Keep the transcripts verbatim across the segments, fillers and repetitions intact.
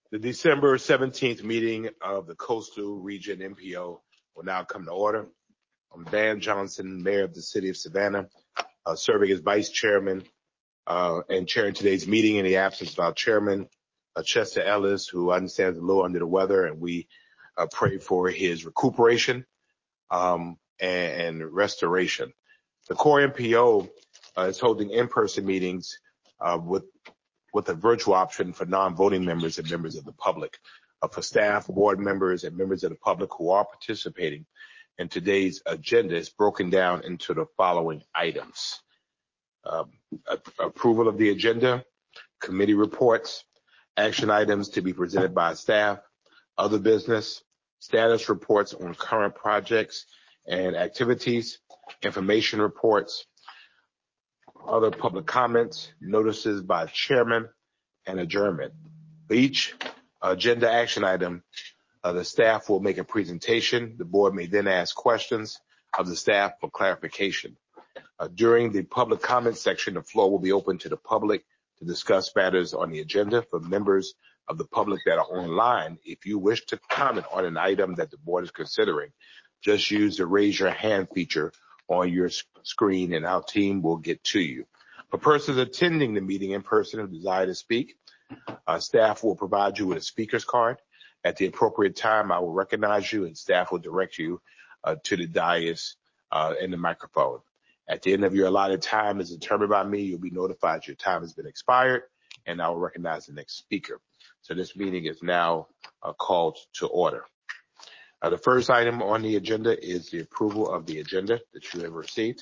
The December seventeenth meeting of the Coastal Region M P O will now come to order. I'm Van Johnson, Mayor of the City of Savannah, uh, serving as Vice Chairman uh, and chairing today's meeting in the absence of our Chairman, uh, Chester Ellis, who understands a little under the weather, and we uh, pray for his recuperation um, and, and restoration. The core M P O uh, is holding in-person meetings uh, with with a virtual option for non-voting members and members of the public. Uh, for staff, board members, and members of the public who are participating in today's agenda is broken down into the following items. Um, a- approval of the agenda, committee reports, action items to be presented by staff, other business, status reports on current projects and activities, information reports, other public comments, notices by chairman, and adjournment. For each agenda action item, uh, the staff will make a presentation. The board may then ask questions of the staff for clarification. Uh, during the public comment section, the floor will be open to the public to discuss matters on the agenda. For members of the public that are online, if you wish to comment on an item that the board is considering, just use the raise your hand feature on your screen and our team will get to you. For persons attending the meeting in person who desire to speak, uh, staff will provide you with a speaker's card. At the appropriate time, I will recognize you and staff will direct you uh, to the dais uh, and the microphone. At the end of your allotted time as determined by me, you'll be notified your time has been expired and I will recognize the next speaker. So this meeting is now uh, called to order. Uh, the first item on the agenda is the approval of the agenda that you have received.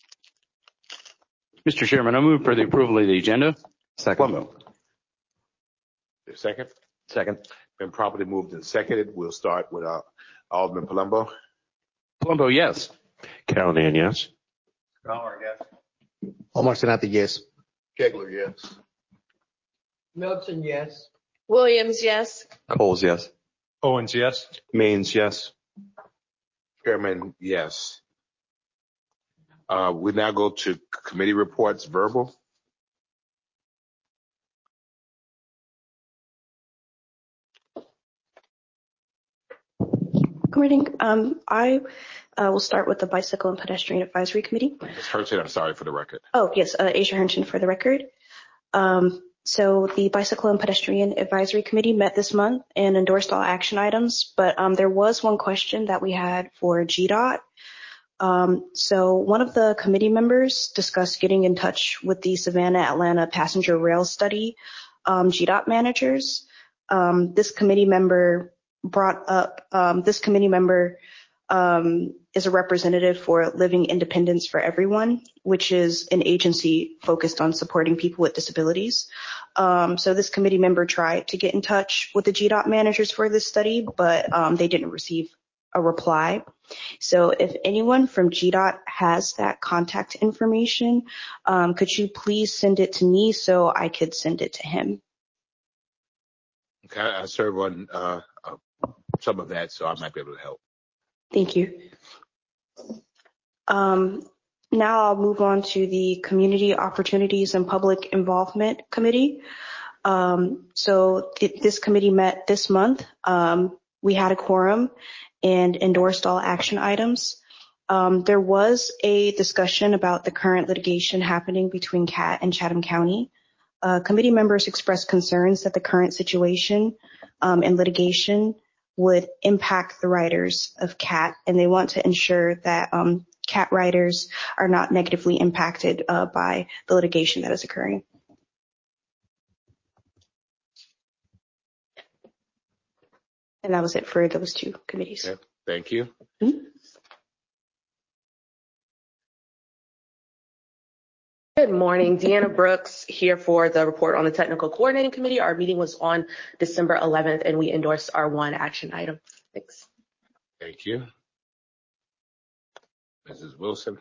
Mister Chairman, I move for the approval of the agenda. Second. Palumbo. Second. Second. Been properly moved and seconded. We'll start with uh, Alderman Palumbo. Palumbo, yes. Callahan, yes. Dollar, yes. Omar Senati, yes. Kegler, yes. Milton, yes. Williams, yes. Coles, yes. Owens, yes. Means, yes. Chairman, yes. Uh, we now go to committee reports, verbal. Good morning. Um, I uh, will start with the Bicycle and Pedestrian Advisory Committee. Miz Hurton, I'm sorry for the record. Oh, yes, uh, Asia Hurton for the record. Um, so the Bicycle and Pedestrian Advisory Committee met this month and endorsed all action items, but um, there was one question that we had for G DOT. Um, so one of the committee members discussed getting in touch with the Savannah Atlanta Passenger Rail Study um, G DOT managers. Um, this committee member brought up, um, this committee member um, is a representative for Living Independence for Everyone, which is an agency focused on supporting people with disabilities. Um, so this committee member tried to get in touch with the G DOT managers for this study, but um, they didn't receive a reply. So if anyone from G DOT has that contact information, um, could you please send it to me so I could send it to him? Okay, I serve on uh, uh, some of that, so I might be able to help. Thank you. Um, now I'll move on to the Community Opportunities and Public Involvement Committee. Um, so th- this committee met this month. Um, we had a quorum and endorsed all action items. Um, there was a discussion about the current litigation happening between C A T and Chatham County. Uh, committee members expressed concerns that the current situation um, and litigation would impact the riders of C A T, and they want to ensure that um, C A T riders are not negatively impacted uh, by the litigation that is occurring. And that was it for those two committees. Okay, thank you. Mm-hmm. Good morning, Deanna Brooks here for the report on the Technical Coordinating Committee. Our meeting was on December eleventh and we endorsed our one action item. Thanks. Thank you. Missus Wilson.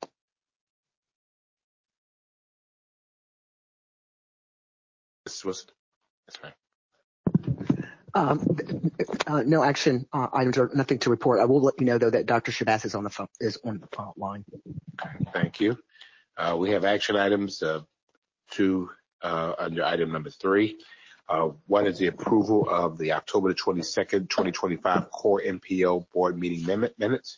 Missus Wilson. That's fine. Um, uh, no action uh, items or nothing to report. I will let you know though that Doctor Shabazz is on the phone, is on the phone line. Okay, thank you. Uh, we have action items uh, two uh, under item number three. Uh, one is the approval of the October twenty-second, twenty twenty-five core M P O board meeting min- minutes.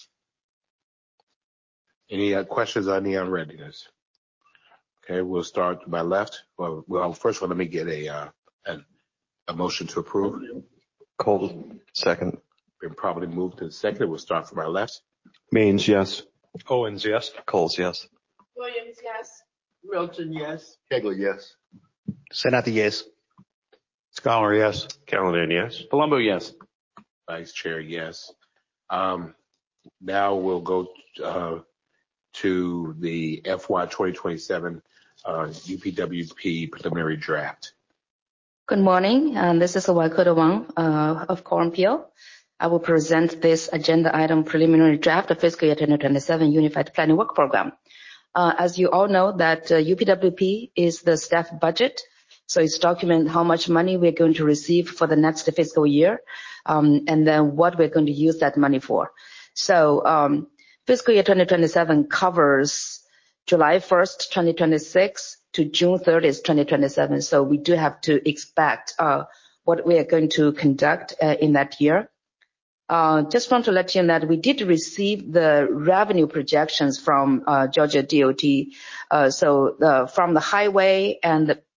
Any uh, questions on the unreadiness? Okay, we'll start to my left. Well, well first of all, let me get a, uh, a, a motion to approve. Cole, second. Been probably moved to the second. We'll start from our left. Means yes. Owens, yes. Coles, yes. Williams, yes. Milton, yes. Kegley, yes. Senate, yes. Scholar, yes. Callahan, yes. Palumbo, yes. Vice Chair, yes. Um, now we'll go uh, to the F Y twenty twenty-seven uh, U P W P preliminary draft. Good morning. Um, this is Waikoto Wang uh, of Core M P O. I will present this agenda item preliminary draft of fiscal year twenty twenty-seven Unified Planning Work Program. Uh, as you all know that uh, U P W P is the staff budget. So it's document how much money we're going to receive for the next fiscal year, um, and then what we're going to use that money for. So um, fiscal year twenty twenty-seven covers July first, twenty twenty-six to June thirtieth, twenty twenty-seven. So we do have to expect uh, what we are going to conduct uh, in that year. Uh, just want to let you know that we did receive the revenue projections from uh, Georgia D O T. Uh, so the, from the highway and the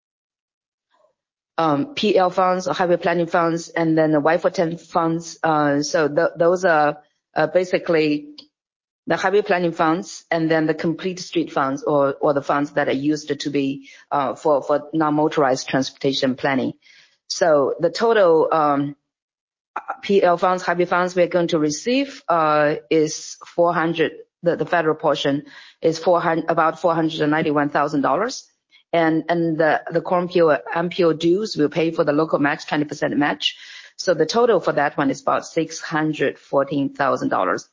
um, P L funds, or highway planning funds, and then the Y four ten funds. Uh, so th- those are uh, basically the highway planning funds, and then the complete street funds, or, or the funds that are used to be uh, for, for non-motorized transportation planning. So the total um, P L funds, highway funds we're going to receive uh, is four hundred. The, the federal portion is four hundred, about four hundred ninety-one thousand dollars. And, and the, the core M P O dues will pay for the local match, twenty percent match. So the total for that one is about six hundred fourteen thousand dollars.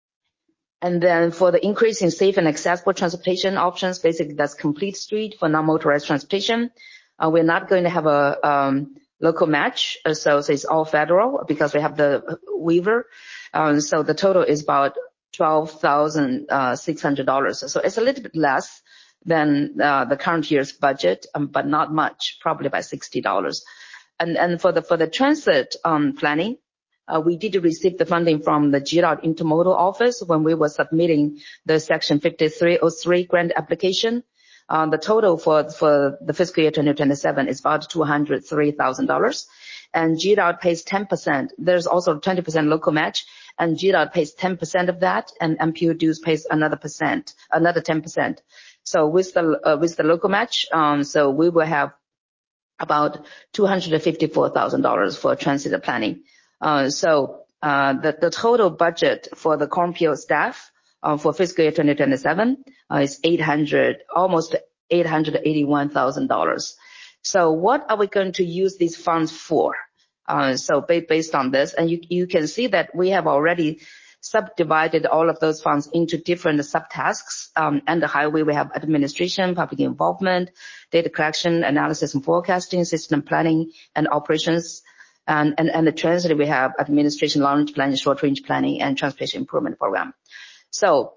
And then for the increase in safe and accessible transportation options, basically that's complete street for non-motorized transportation. Uh, we're not going to have a um, local match, uh, so, so it's all federal because we have the waiver. Um, so the total is about twelve thousand six hundred dollars. So it's a little bit less than uh, the current year's budget, um, but not much, probably by sixty dollars. And, and for the for the transit um, planning, uh, we did receive the funding from the G DOT Intermodal Office when we were submitting the Section fifty-three oh three grant application. Uh, the total for for the fiscal year twenty twenty-seven is about two hundred three thousand dollars, and G DOT pays ten percent. There's also twenty percent local match, and G DOT pays ten percent of that, and M P O dues pays another percent, another ten percent. So with the uh, with the local match, um, so we will have about two hundred fifty-four thousand dollars for transit planning. Uh, so uh, the the total budget for the Core M P O staff uh, for fiscal year twenty twenty-seven uh, is eight hundred, almost eight hundred eighty-one thousand dollars. So what are we going to use these funds for? Uh, so ba- based on this, and you you can see that we have already subdivided all of those funds into different subtasks. Um, and the highway, we have administration, public involvement, data collection, analysis and forecasting, system planning and operations. And, and, and the transit, we have administration, long-range planning, short-range planning, and transportation improvement program. So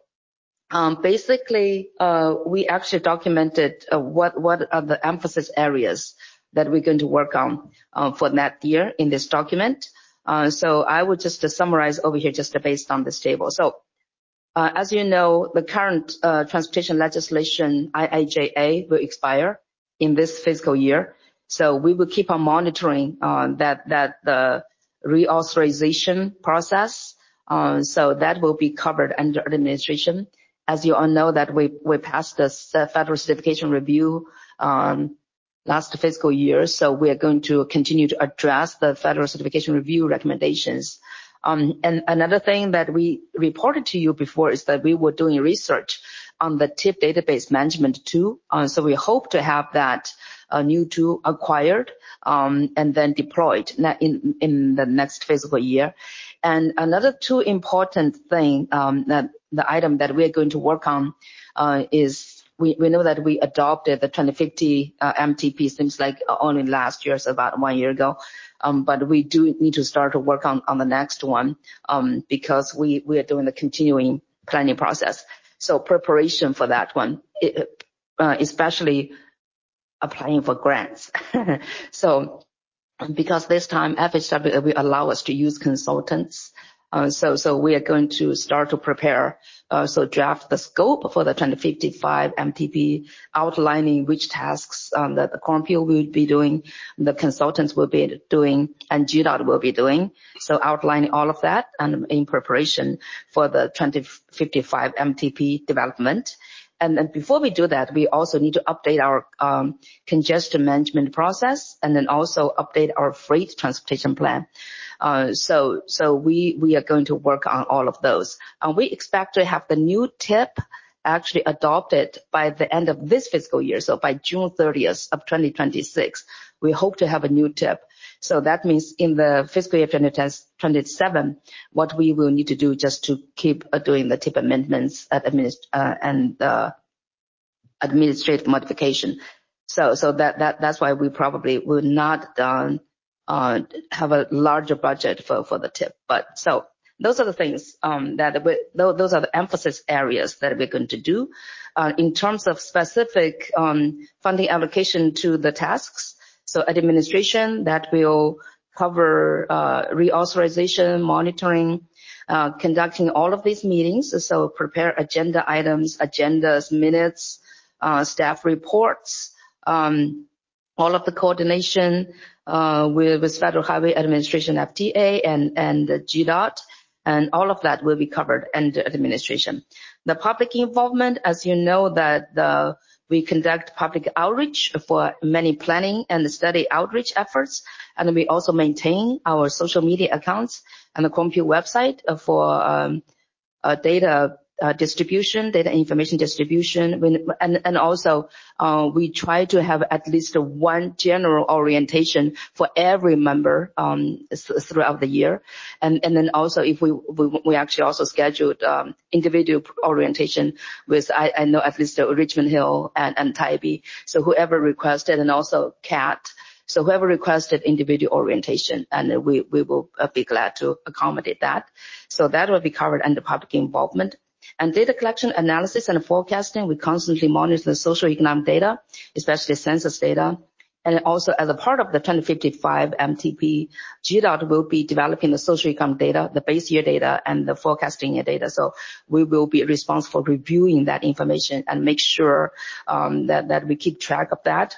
um, basically, uh, we actually documented uh, what, what are the emphasis areas that we're going to work on uh, for that year in this document. Uh, so I would just uh, summarize over here just uh, based on this table. So uh, as you know, the current uh, transportation legislation, I I J A, will expire in this fiscal year. So we will keep on monitoring uh, that that the reauthorization process. Uh, so that will be covered under administration. As you all know, that we we passed the federal certification review um, last fiscal year, so we are going to continue to address the federal certification review recommendations. Um, and another thing that we reported to you before is that we were doing research on the T I P database management tool. Uh, so we hope to have that uh, new tool acquired um, and then deployed in, in the next fiscal year. And another two important thing, um, that the item that we're going to work on uh, is We, we know that we adopted the twenty fifty uh, M T P, seems like only last year, so about one year ago. Um, but we do need to start to work on, on the next one um, because we, we are doing the continuing planning process. So preparation for that one, it, uh, especially applying for grants. So because this time F H W will allow us to use consultants. Uh, so, so we are going to start to prepare, uh, so draft the scope for the twenty fifty-five M T P, outlining which tasks, um, that the Cornpio will be doing, the consultants will be doing, and G DOT will be doing. So outlining all of that and in preparation for the twenty fifty-five M T P development. And then before we do that, we also need to update our um, congestion management process, and then also update our freight transportation plan. Uh, so, so we, we are going to work on all of those. Uh, we expect to have the new T I P actually adopted by the end of this fiscal year. So by June thirtieth of twenty twenty-six, we hope to have a new T I P. So that means in the fiscal year twenty twenty-seven, what we will need to do just to keep uh, doing the T I P amendments at administ- uh, and uh, administrative modification. So, so that, that, that's why we probably will not um, uh, have a larger budget for, for the T I P. But so those are the things um, that we, those are the emphasis areas that we're going to do. Uh, in terms of specific um, funding allocation to the tasks, so administration that will cover uh, reauthorization, monitoring, uh, conducting all of these meetings. So prepare agenda items, agendas, minutes, uh, staff reports, um, all of the coordination uh, with, with Federal Highway Administration, F T A, and, and G DOT. And all of that will be covered under administration. The public involvement, as you know, that the, we conduct public outreach for many planning and study outreach efforts, and we also maintain our social media accounts and the Cornpio website for um, uh, data uh, distribution, data information distribution, when, and, and also uh, we try to have at least one general orientation for every member um, throughout the year, and and then also if we we, we actually also scheduled um, individual orientation with I, I know at least uh, Richmond Hill and and Tybee, so whoever requested, and also C A T. So whoever requested individual orientation, and we, we will be glad to accommodate that. So that will be covered under public involvement. And data collection, analysis, and forecasting, we constantly monitor the socioeconomic data, especially census data. And also as a part of the twenty fifty-five M T P, G DOT will be developing the socioeconomic data, the base year data, and the forecasting year data. So we will be responsible for reviewing that information and make sure um, that, that we keep track of that.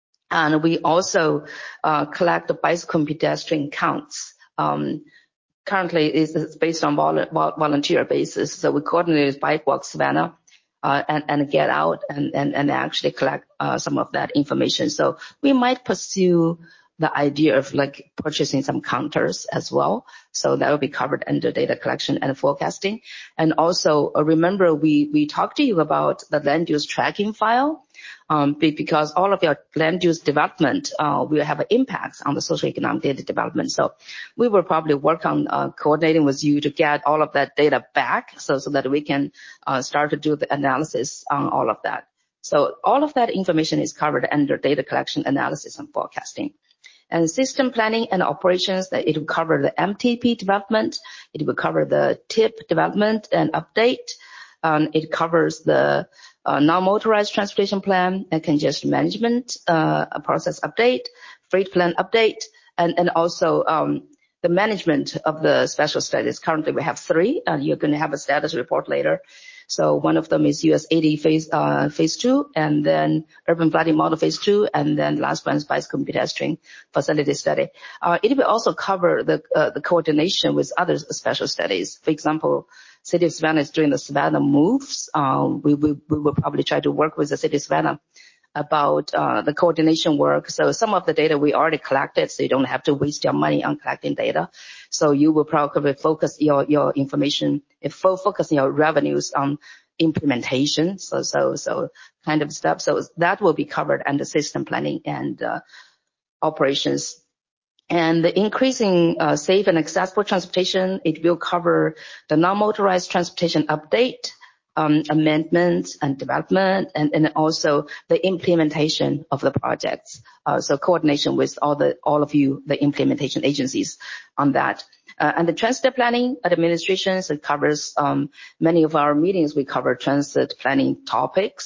And we also uh, collect the bicycle pedestrian counts. Um, currently, it's based on vol- volunteer basis. So we coordinate with Bike Walk Savannah uh, and, and get out and, and, and actually collect uh, some of that information. So we might pursue the idea of like purchasing some counters as well. So that will be covered under data collection and forecasting. And also uh, remember, we, we talked to you about the land use tracking file. Um, because all of your land use development uh, will have an impact on the socioeconomic data development. So we will probably work on uh, coordinating with you to get all of that data back so, so that we can uh, start to do the analysis on all of that. So all of that information is covered under data collection, analysis, and forecasting. And system planning and operations, that it will cover the M T P development, it will cover the T I P development and update. Um, it covers the uh, non-motorized transportation plan and congestion management uh, process update, freight plan update, and, and also um, the management of the special studies. Currently, we have three, and you're going to have a status report later. So one of them is U S eighty phase uh, phase two, and then urban flooding model phase two, and then last one is bicycle pedestrian facility study. Uh, it will also cover the uh, the coordination with other special studies. For example, City of Savannah is doing the Savannah moves. Um, we, we, we will probably try to work with the City of Savannah about uh, the coordination work. So some of the data we already collected, so you don't have to waste your money on collecting data. So you will probably focus your, your information, if focus your revenues on implementation. So, so, so kind of stuff. So that will be covered under system planning and uh, operations. And the increasing uh, safe and accessible transportation, it will cover the non-motorized transportation update, um, amendments and development, and, and also the implementation of the projects. Uh, so coordination with all the all of you, the implementation agencies on that. Uh, and the transit planning administration, so it covers um, many of our meetings. We cover transit planning topics.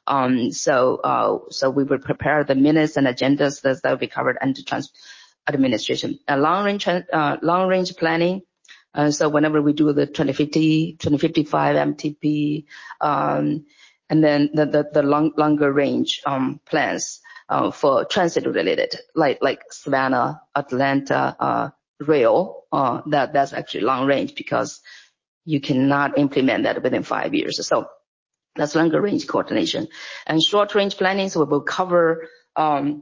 Um, so, uh, so we will prepare the minutes and agendas that, that will be covered under trans administration. Uh, long range, uh, long range planning. Uh, so whenever we do the twenty fifty, twenty fifty-five M T P, um, and then the, the, the long, longer range, um, plans, uh, for transit related, like, like Savannah, Atlanta, uh, rail, uh, that, that's actually long range because you cannot implement that within five years. So that's longer range coordination. And short range planning, so we will cover, um,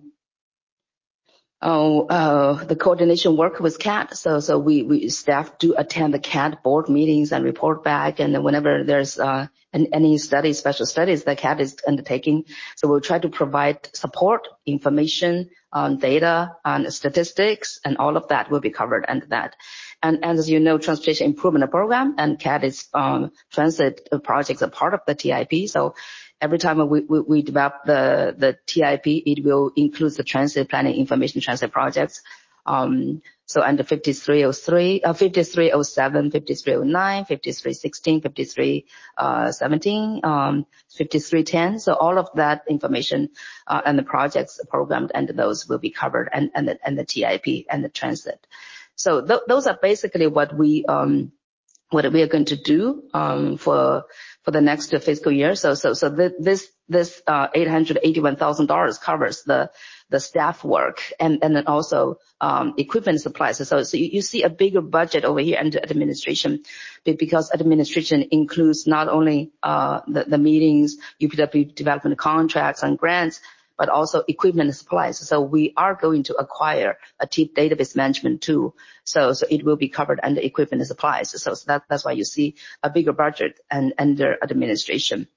Oh, uh, the coordination work with C A T. So, so we, we staff do attend the C A T board meetings and report back. And whenever there's, uh, an, any studies, special studies that C A T is undertaking. So we'll try to provide support, information, um, data and statistics, and all of that will be covered under that. And, and as you know, transportation improvement program and C A T is, um, transit projects are part of the T I P. So, every time we, we, we develop the, the T I P, it will include the transit planning information transit projects. Um, so under fifty-three oh three, uh, fifty-three oh seven, fifty-three oh nine, fifty-three sixteen, fifty-three seventeen, um, fifty-three ten. So all of that information, uh, and the projects programmed under those will be covered, and, and the, and the T I P and the transit. So th- those are basically what we, um, what we are going to do, um, for, for the next fiscal year. So, so, so th- this, this, uh, eight hundred eighty-one thousand dollars covers the, the staff work and, and then also, um, equipment supplies. So, so you, you see a bigger budget over here under administration, because administration includes not only, uh, the, the meetings, U P W development contracts and grants, but also equipment and supplies. So we are going to acquire a T I P database management tool. So, so it will be covered under equipment and supplies. So, so that, that's why you see a bigger budget and under administration.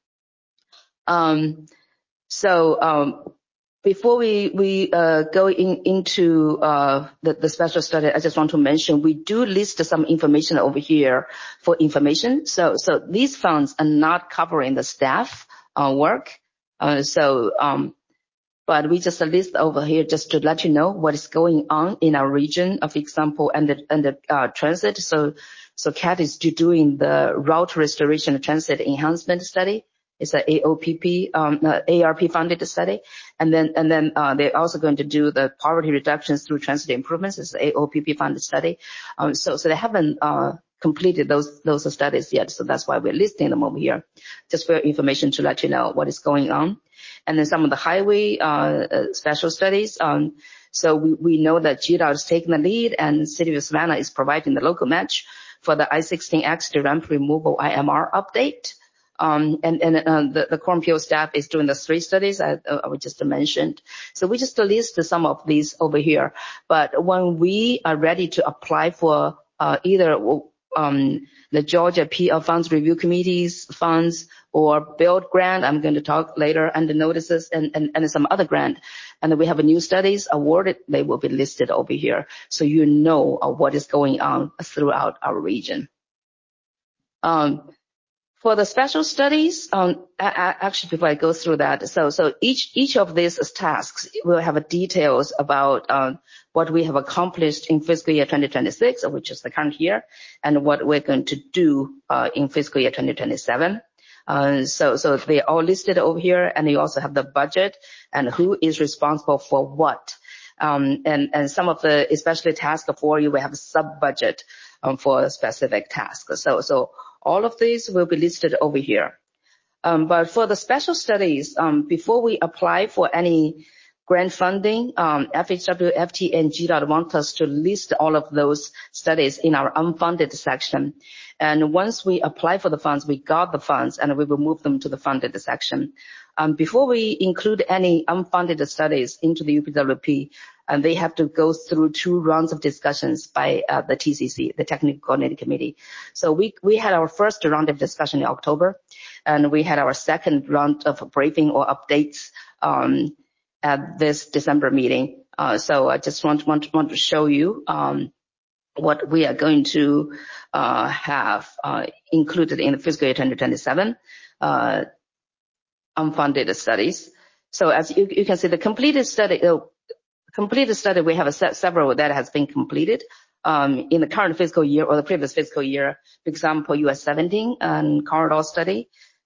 Um, so, um, before we, we, uh, go in, into, uh, the, the special study, I just want to mention we do list some information over here for information. So, so these funds are not covering the staff, uh, work. Uh, so, um, But we just list over here just to let you know what is going on in our region, of example, and the, and the uh, transit. So, so C A T is doing the route restoration and transit enhancement study. It's a A O P P, um, uh, A R P funded study. And then, and then, uh, they're also going to do the poverty reductions through transit improvements. It's an A O P P funded study. Um, so, so they haven't, uh, completed those, those studies yet. So that's why we're listing them over here, just for information to let you know what is going on. And then some of the highway, uh, special studies. Um, so we, we know that G D O T is taking the lead and City of Savannah is providing the local match for the I sixteen accident ramp removal I M R update. Um, and, and, uh, the, the Cornpio staff is doing the three studies I, uh, I just mentioned. So we just list some of these over here. But when we are ready to apply for, uh, either, um, the Georgia P L Funds Review Committee's funds or build grant, I'm going to talk later, and the notices and, and, and some other grant. And then we have a new studies awarded. They will be listed over here. So you know uh, what is going on throughout our region. Um, For the special studies, um, actually, before I go through that, so so each each of these tasks will have details about um, what we have accomplished in fiscal year twenty twenty-six, which is the current year, and what we're going to do uh, in fiscal year twenty twenty-seven. Uh, so so they're all listed over here, and you also have the budget and who is responsible for what. Um, and and some of the, especially task four, you will have a sub budget um, for a specific task. So so. All of these will be listed over here. Um, but for the special studies, um, before we apply for any grant funding, um, F H W, F T, and G D O T want us to list all of those studies in our unfunded section. And once we apply for the funds, we got the funds, and we will move them to the funded section. Um, before we include any unfunded studies into the U P W P, and they have to go through two rounds of discussions by uh, the T C C, the Technical Coordinating Committee. So we we had our first round of discussion in October, and we had our second round of briefing or updates um, at this December meeting. Uh, so I just want want want to show you um, what we are going to uh, have uh, included in the fiscal year twenty twenty-seven uh, unfunded studies. So as you, you can see, the completed study. Uh, Completed study, we have a set, several that has been completed um, in the current fiscal year or the previous fiscal year. For example, U S seventeen and corridor study,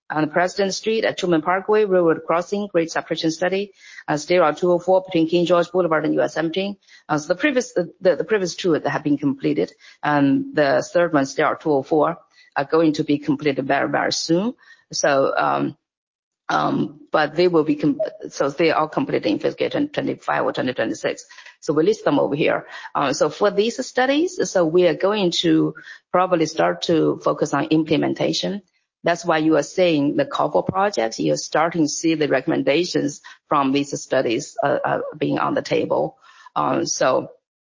on President Street at Truman Parkway, Railroad Crossing, grade separation study. Uh, State Route two oh four between King George Boulevard and U S seventeen. Uh, so the previous, the, the previous two that have been completed, and the third one, State Route two oh four, are going to be completed very, very soon. So, um, um, but they will be, com- so they are completed in fiscal year twenty twenty-five or twenty twenty-six. So we list them over here. Uh, so for these studies, so we are going to probably start to focus on implementation. That's why you are seeing the call for projects. You're starting to see the recommendations from these studies uh, uh, being on the table. Um, so,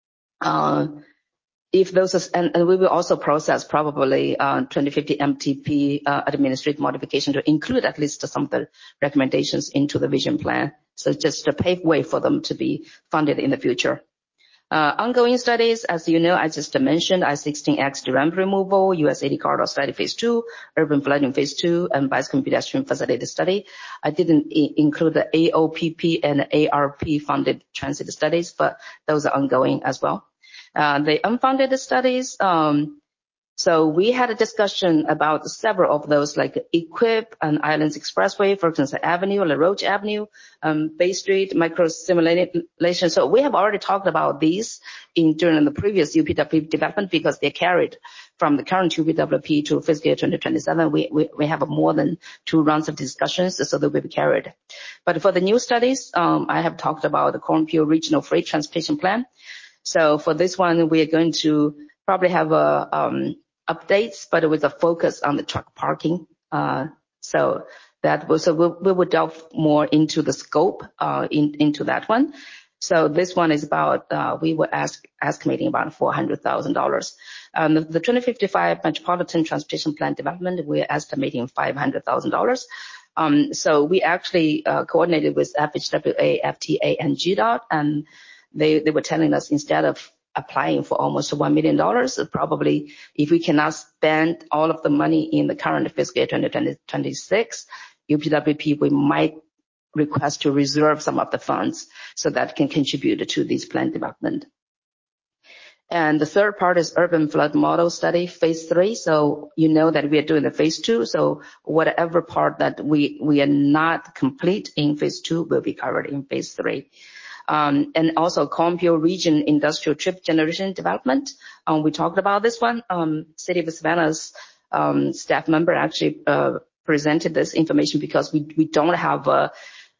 uh, if those, are, and, and we will also process probably uh, twenty fifty M T P uh, administrative modification to include at least some of the recommendations into the vision plan. So just to pave way for them to be funded in the future. Uh, ongoing studies, as you know, I just mentioned, I sixteen X ramp removal, U S eighty corridor study phase two, urban flooding phase two, and bicycle pedestrian facility study. I didn't I- include the A O P P and A R P funded transit studies, but those are ongoing as well. Uh, the unfunded studies, um, so we had a discussion about several of those, like Equip and Islands Expressway, Ferguson Avenue, La Roche Avenue, um, Bay Street, micro simulation. So we have already talked about these in during the previous U P W P development because they carried from the current U P W P to fiscal year twenty twenty-seven. We, we, we have more than two rounds of discussions, so they will be carried. But for the new studies, um, I have talked about the Cornfield Regional Freight Transportation Plan. So for this one, we are going to probably have a, um, updates, but with a focus on the truck parking. Uh, so that was, so we'll, we will delve more into the scope, uh, in, into that one. So this one is about, uh, we were ask, estimating about four hundred thousand dollars. Um, the, the twenty fifty-five Metropolitan Transportation Plan Development, we're estimating five hundred thousand dollars. Um, so we actually, uh, coordinated with F H W A, F T A, and G DOT, and they, they were telling us instead of applying for almost one million dollars, probably if we cannot spend all of the money in the current fiscal year twenty twenty-six, U P W P, we might request to reserve some of the funds so that can contribute to this plan development. And the third part is urban flood model study, phase three. So you know that we are doing the phase two. So whatever part that we, we are not complete in phase two will be covered in phase three. Um, and also Cornfield Region Industrial Trip Generation Development. Um, we talked about this one. Um, City of Savannah's um, staff member actually uh, presented this information because we, we don't have a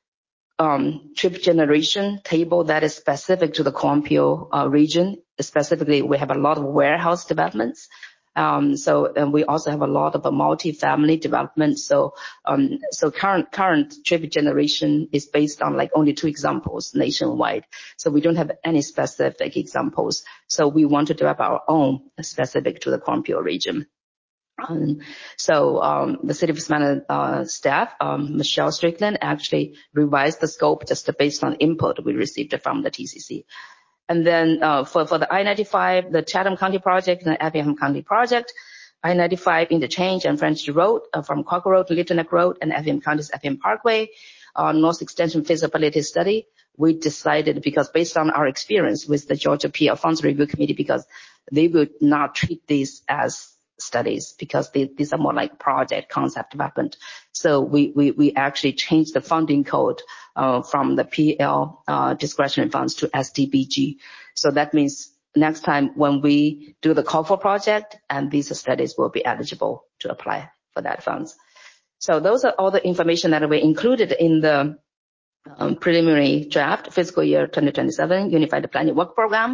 um, trip generation table that is specific to the Cornfield uh, region. Specifically, we have a lot of warehouse developments. Um, so, and we also have a lot of a multi-family development. So, um, so current, current trip generation is based on like only two examples nationwide. So we don't have any specific examples. So we want to develop our own specific to the Cornfield region. Um, so, um, the City of Savannah, uh, staff, um, Michelle Strickland actually revised the scope just based on input we received from the T C C. And then uh, for, for the I ninety-five, the Chatham County project and the Effingham County project, I ninety-five interchange and French Road uh, from Quaker Road to Little Neck Road and Effingham County's Effingham Parkway, uh, North Extension feasibility study. We decided because based on our experience with the Georgia P L Funds Review Committee, because they would not treat these as studies because they, these are more like project concept development. So we, we, we actually changed the funding code uh, from the P L uh, discretionary funds to S D B G. So that means next time when we do the call for project, and these studies will be eligible to apply for that funds. So those are all the information that were included in the um, preliminary draft fiscal year twenty twenty-seven Unified Planning Work Program.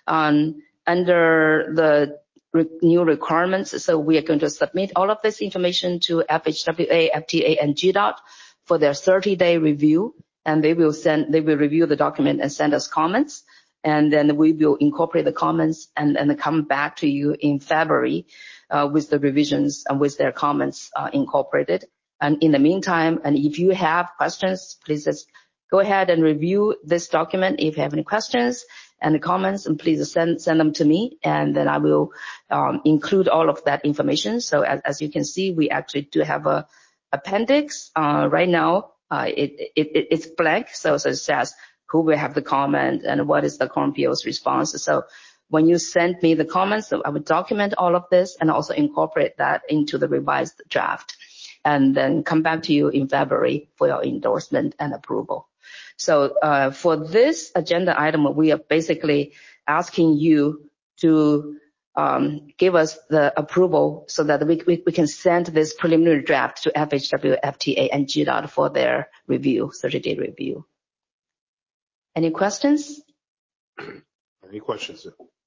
Um, under the Re- new requirements. So we are going to submit all of this information to F H W A, F T A, and G DOT for their thirty day review. And they will send, they will review the document and send us comments. And then we will incorporate the comments and, and come back to you in February, uh, with the revisions and with their comments, uh, incorporated. And in the meantime, and if you have questions, please just go ahead and review this document. If you have any questions and the comments, and please send send them to me, and then I will um, include all of that information. So as, as you can see, we actually do have a appendix. Uh, right now, uh, it, it, it's blank, so, so it says who will have the comment and what is the Cornfield's response. So when you send me the comments, I will document all of this and also incorporate that into the revised draft. and then come back to you in February for your endorsement and approval. So uh, for this agenda item, we are basically asking you to um, give us the approval so that we, we, we can send this preliminary draft to F H W, F T A, and G D O T for their review, thirty-day review. Any questions? Any questions?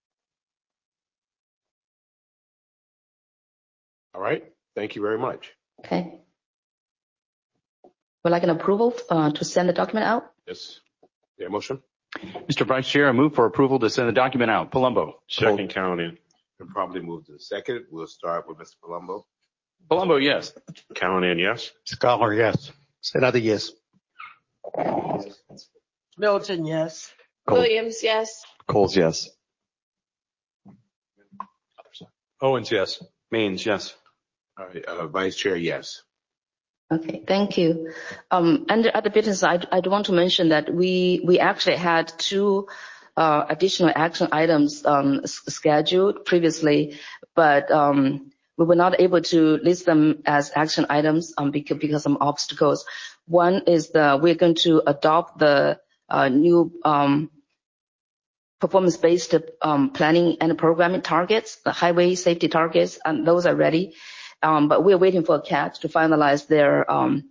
All right. Thank you very much. Okay. Would like an approval uh, to send the document out? Yes. Yeah, motion? Mister Vice Chair, I move for approval to send the document out. Palumbo. Second, Callahan. Been probably moved in second. We'll start with Mister Palumbo. Palumbo, yes. Callahan, yes. Scholar, yes. Senada, yes. Middleton, yes. Cole. Williams, yes. Coles, yes. Owens, yes. Maines, yes. All right. Uh, Vice Chair, yes. Okay, thank you. Um, under other business, I, I do want to mention that we, we actually had two uh, additional action items um, s- scheduled previously, but um, we were not able to list them as action items um, because, because of some obstacles. One is the we're going to adopt the uh, new um, performance-based um, planning and programming targets, the highway safety targets, and those are ready. Um, but we're waiting for C A T to finalize their um,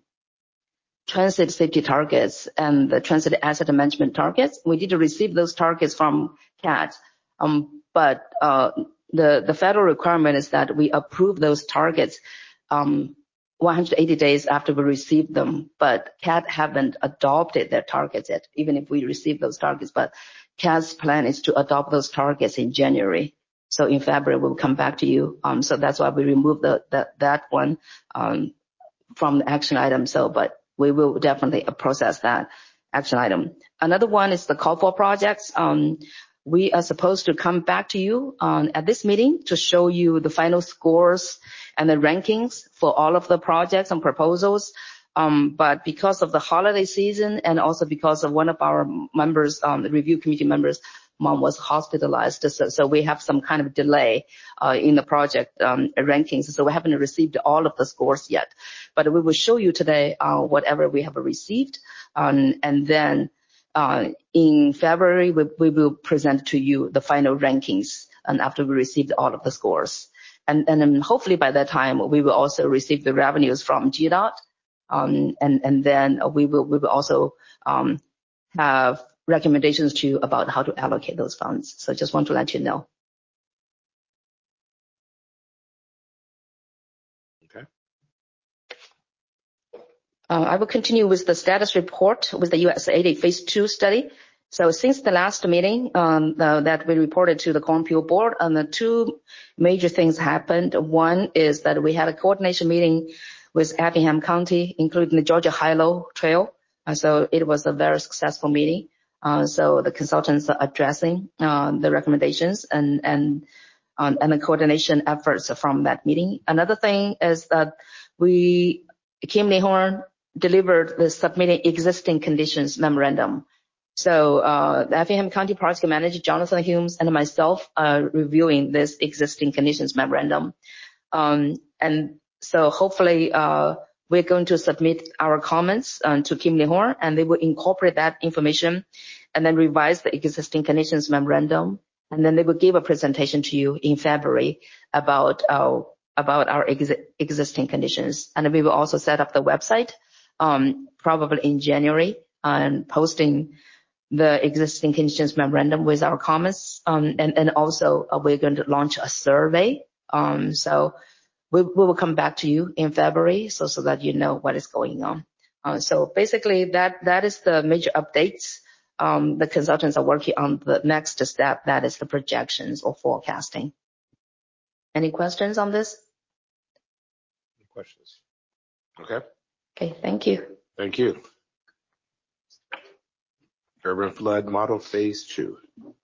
transit safety targets and the transit asset management targets. We did receive those targets from C A T, um, but uh, the, the federal requirement is that we approve those targets um, one hundred eighty days after we receive them. But C A T haven't adopted their targets yet, even if we receive those targets. But C A T's plan is to adopt those targets in January. So in February, we'll come back to you. Um, so that's why we removed the, the, that one um, from the action item. So, but we will definitely process that action item. Another one is the call for projects. Um, we are supposed to come back to you um, at this meeting to show you the final scores and the rankings for all of the projects and proposals. Um, but because of the holiday season and also because of one of our members, um, the review committee members, mom was hospitalized, so, so we have some kind of delay uh, in the project um, rankings. So we haven't received all of the scores yet, but we will show you today uh, whatever we have received, um, and then uh, in February we, we will present to you the final rankings, and after we received all of the scores, and, and then hopefully by that time we will also receive the revenues from G D O T, um, and and then we will we will also um, have recommendations to you about how to allocate those funds. So just want to let you know. Okay. Uh, I will continue with the status report with the U S eighty phase two study. So since the last meeting um, the, that we reported to the Corn Appeal Board, um, the two major things happened. One is that we had a coordination meeting with Effingham County, including the Georgia High-Low Trail. Uh, so it was a very successful meeting. Uh, so the consultants are addressing uh, the recommendations and and um, and the coordination efforts from that meeting. Another thing is that we Kim Lee-Horn delivered the submitted existing conditions memorandum. So uh, the Effingham County Project Manager Jonathan Humes and myself are reviewing this existing conditions memorandum, um, and so hopefully uh, we're going to submit our comments uh, to Kim Lee-Horn, and they will incorporate that information and then revise the existing conditions memorandum. And then they will give a presentation to you in February about, uh, about our ex existing conditions. And we will also set up the website um, probably in January and posting the existing conditions memorandum with our comments. Um, and, and also uh, we're going to launch a survey. Um, so We, we will come back to you in February so, so that you know what is going on. Uh, so basically that, that is the major updates. Um, the consultants are working on the next step, that is the projections or forecasting. Any questions on this? Any questions? Okay. Okay, thank you. Thank you. Urban flood model phase two.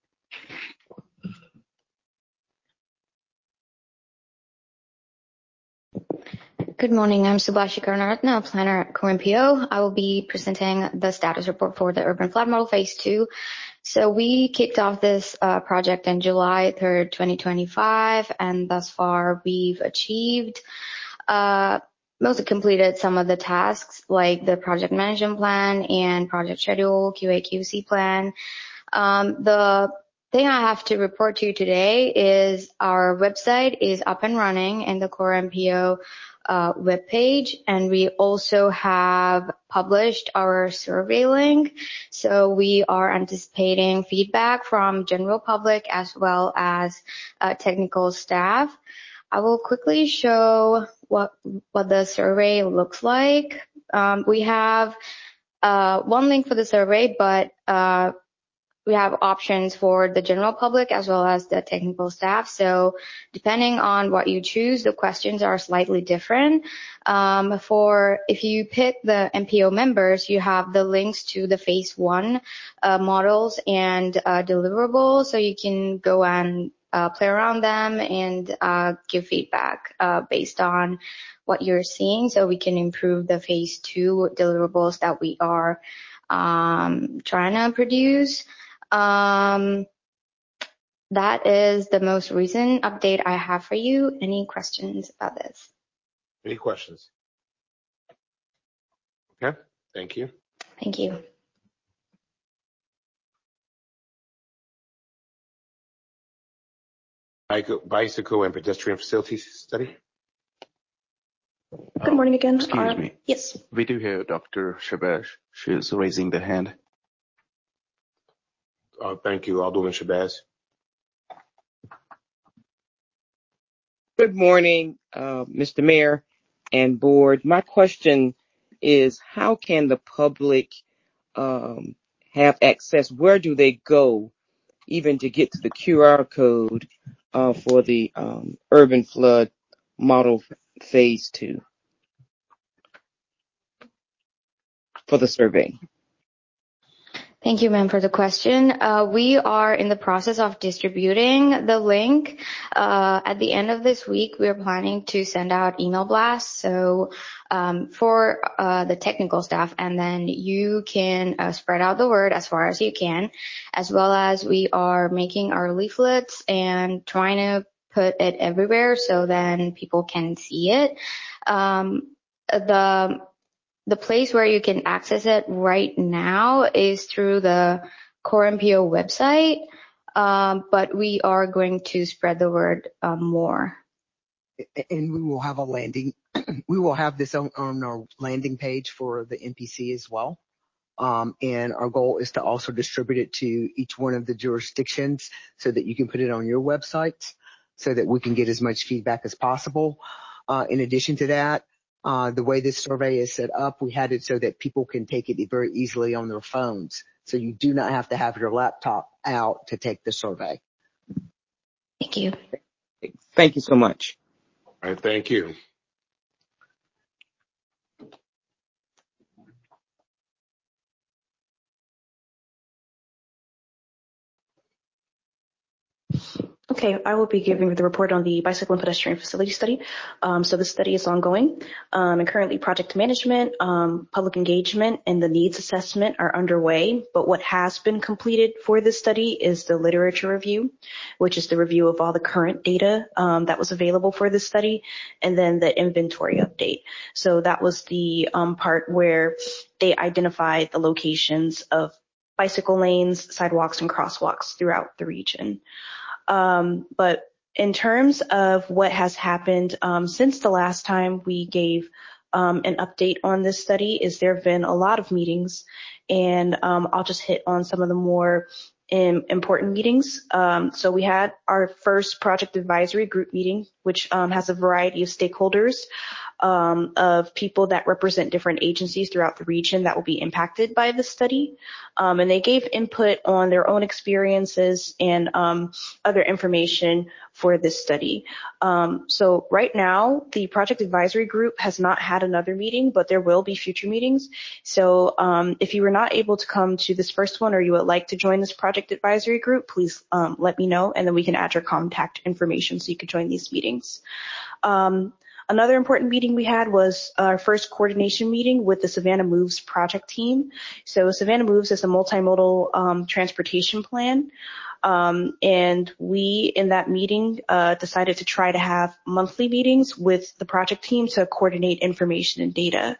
Good morning. I'm Subhashi Karunaratne, a planner at Core M P O. I will be presenting the status report for the Urban Flood Model Phase two. So we kicked off this uh, project on July third, twenty twenty-five, and thus far we've achieved uh, mostly completed some of the tasks like the project management plan and project schedule, Q A Q C plan. Um, the thing I have to report to you today is our website is up and running in the Core M P O uh, webpage, and we also have published our survey link. So we are anticipating feedback from general public as well as uh, technical staff. I will quickly show what what the survey looks like. Um, we have uh, one link for the survey, but uh, we have options for the general public as well as the technical staff. So depending on what you choose, the questions are slightly different. Um, for if you pick the M P O members, you have the links to the phase one uh, models and uh, deliverables, so you can go and uh, play around them and uh, give feedback uh, based on what you're seeing, so we can improve the phase two deliverables that we are um, trying to produce. Um, that is the most recent update I have for you. Any questions about this? Any questions? Okay, thank you. Thank you. Bicycle and pedestrian facilities study. Good morning again. Excuse Uh, me. Yes. We do have Doctor Shabazz. She is raising the hand. Uh, thank you, Alderman Shabazz. Good morning, uh, Mister Mayor and board. My question is, how can the public um, have access? Where do they go even to get to the Q R code uh, for the um, urban flood model phase two for the survey? Thank you, ma'am, for the question. Uh, we are in the process of distributing the link. Uh, at the end of this week, we're planning to send out email blasts. So um, for uh, the technical staff, and then you can uh, spread out the word as far as you can, as well as we are making our leaflets and trying to put it everywhere so then people can see it. Um, the The place where you can access it right now is through the Core M P O website, um, but we are going to spread the word um, more. And we will have a landing. We will have this on, on our landing page for the N P C as well. Um, and our goal is to also distribute it to each one of the jurisdictions so that you can put it on your websites so that we can get as much feedback as possible. Uh, in addition to that, Uh, the way this survey is set up, we had it so that people can take it very easily on their phones. So you do not have to have your laptop out to take the survey. Thank you. Thank you so much. All right, thank you. Okay, I will be giving the report on the bicycle and pedestrian facility study. Um, so the study is ongoing, um, and currently project management, um, public engagement, and the needs assessment are underway. But what has been completed for this study is the literature review, which is the review of all the current data um, that was available for this study, and then the inventory update. So that was the um, part where they identified the locations of bicycle lanes, sidewalks, and crosswalks throughout the region. Um, but in terms of what has happened um, since the last time we gave um, an update on this study is there have been a lot of meetings, and um, I'll just hit on some of the more in, important meetings. Um, so we had our first project advisory group meeting, which um, has a variety of stakeholders um, of people that represent different agencies throughout the region that will be impacted by this study. Um, and they gave input on their own experiences and um, other information for this study. Um, so right now, the project advisory group has not had another meeting, but there will be future meetings. So um, if you were not able to come to this first one or you would like to join this project advisory group, please um, let me know, and then we can add your contact information so you could join these meetings. Um, Another important meeting we had was our first coordination meeting with the Savannah Moves project team. So Savannah Moves is a multimodal um, transportation plan. Um, and we, in that meeting, uh, decided to try to have monthly meetings with the project team to coordinate information and data.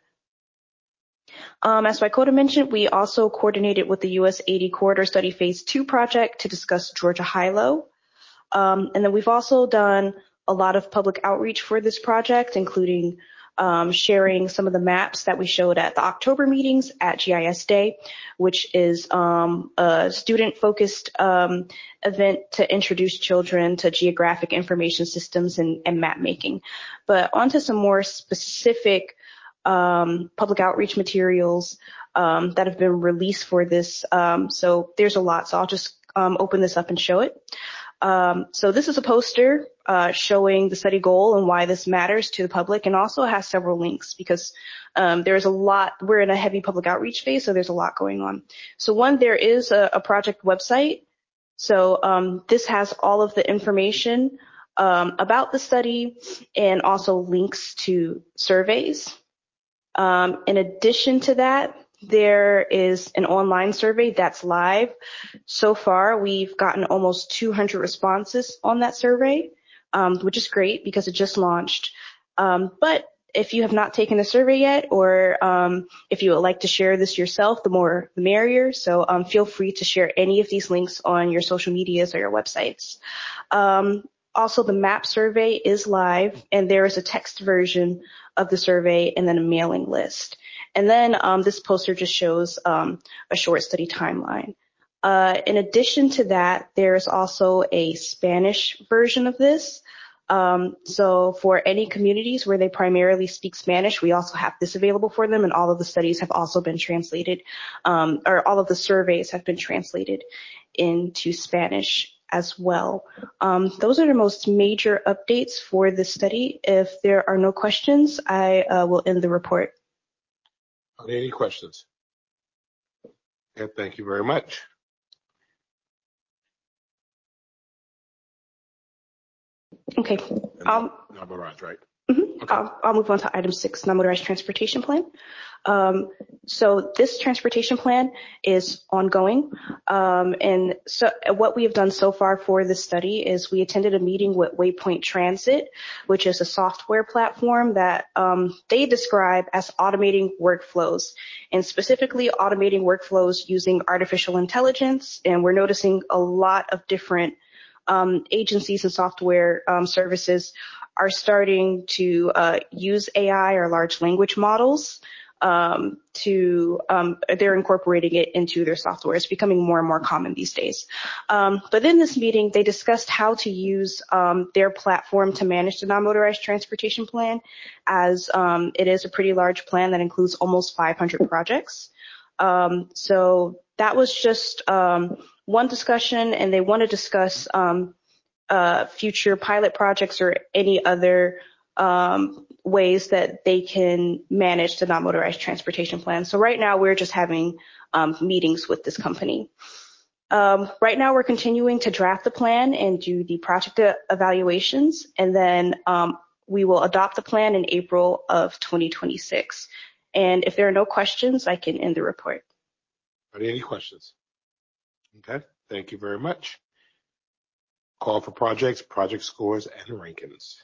Um, as Waikoto mentioned, we also coordinated with the U S eighty Corridor Study Phase two project to discuss Georgia High-Low. Um, and then we've also done a lot of public outreach for this project, including um, sharing some of the maps that we showed at the October meetings at G I S Day, which is um, a student-focused um, event to introduce children to geographic information systems and, and map making. But onto some more specific um, public outreach materials um, that have been released for this. Um, so there's a lot, so I'll just um, open this up and show it. Um, so this is a poster uh, showing the study goal and why this matters to the public, and also has several links because um, there's a lot. We're in a heavy public outreach phase, so there's a lot going on. So one, there is a, a project website. So um, this has all of the information um, about the study and also links to surveys. Um, in addition to that, there is an online survey that's live. So far, we've gotten almost two hundred responses on that survey, um, which is great because it just launched. Um, but if you have not taken the survey yet, or um, if you would like to share this yourself, the more the merrier. So um, feel free to share any of these links on your social medias or your websites. Um, also, the MAP survey is live, and there is a text version of the survey and then a mailing list. And then um, this poster just shows um, a short study timeline. Uh, in addition to that, there's also a Spanish version of this. Um, so for any communities where they primarily speak Spanish, we also have this available for them, and all of the studies have also been translated, um, or all of the surveys have been translated into Spanish as well. Um, those are the most major updates for this study. If there are no questions, I uh, will end the report. Are there any questions? Yeah, thank you very much. Okay. Um, Non-motorized, right? Mm-hmm. Okay. I'll, I'll move on to item six, non-motorized transportation plan. Um, so this transportation plan is ongoing. Um, and so what we have done so far for this study is we attended a meeting with Waypoint Transit, which is a software platform that um, they describe as automating workflows, and specifically automating workflows using artificial intelligence. And we're noticing a lot of different um, agencies and software um, services are starting to uh, use A I or large language models um, to, um, they're incorporating it into their software. It's becoming more and more common these days. Um, but in this meeting, they discussed how to use um, their platform to manage the non-motorized transportation plan, as um, it is a pretty large plan that includes almost five hundred projects. Um, so that was just um, one discussion, and they want to discuss um, Uh, future pilot projects or any other um, ways that they can manage the non-motorized transportation plan. So right now we're just having um, meetings with this company. Um, right now we're continuing to draft the plan and do the project evaluations, and then um, we will adopt the plan in April of twenty twenty-six. And if there are no questions, I can end the report. Are there any questions? Okay, thank you very much. Call for projects, project scores, and rankings.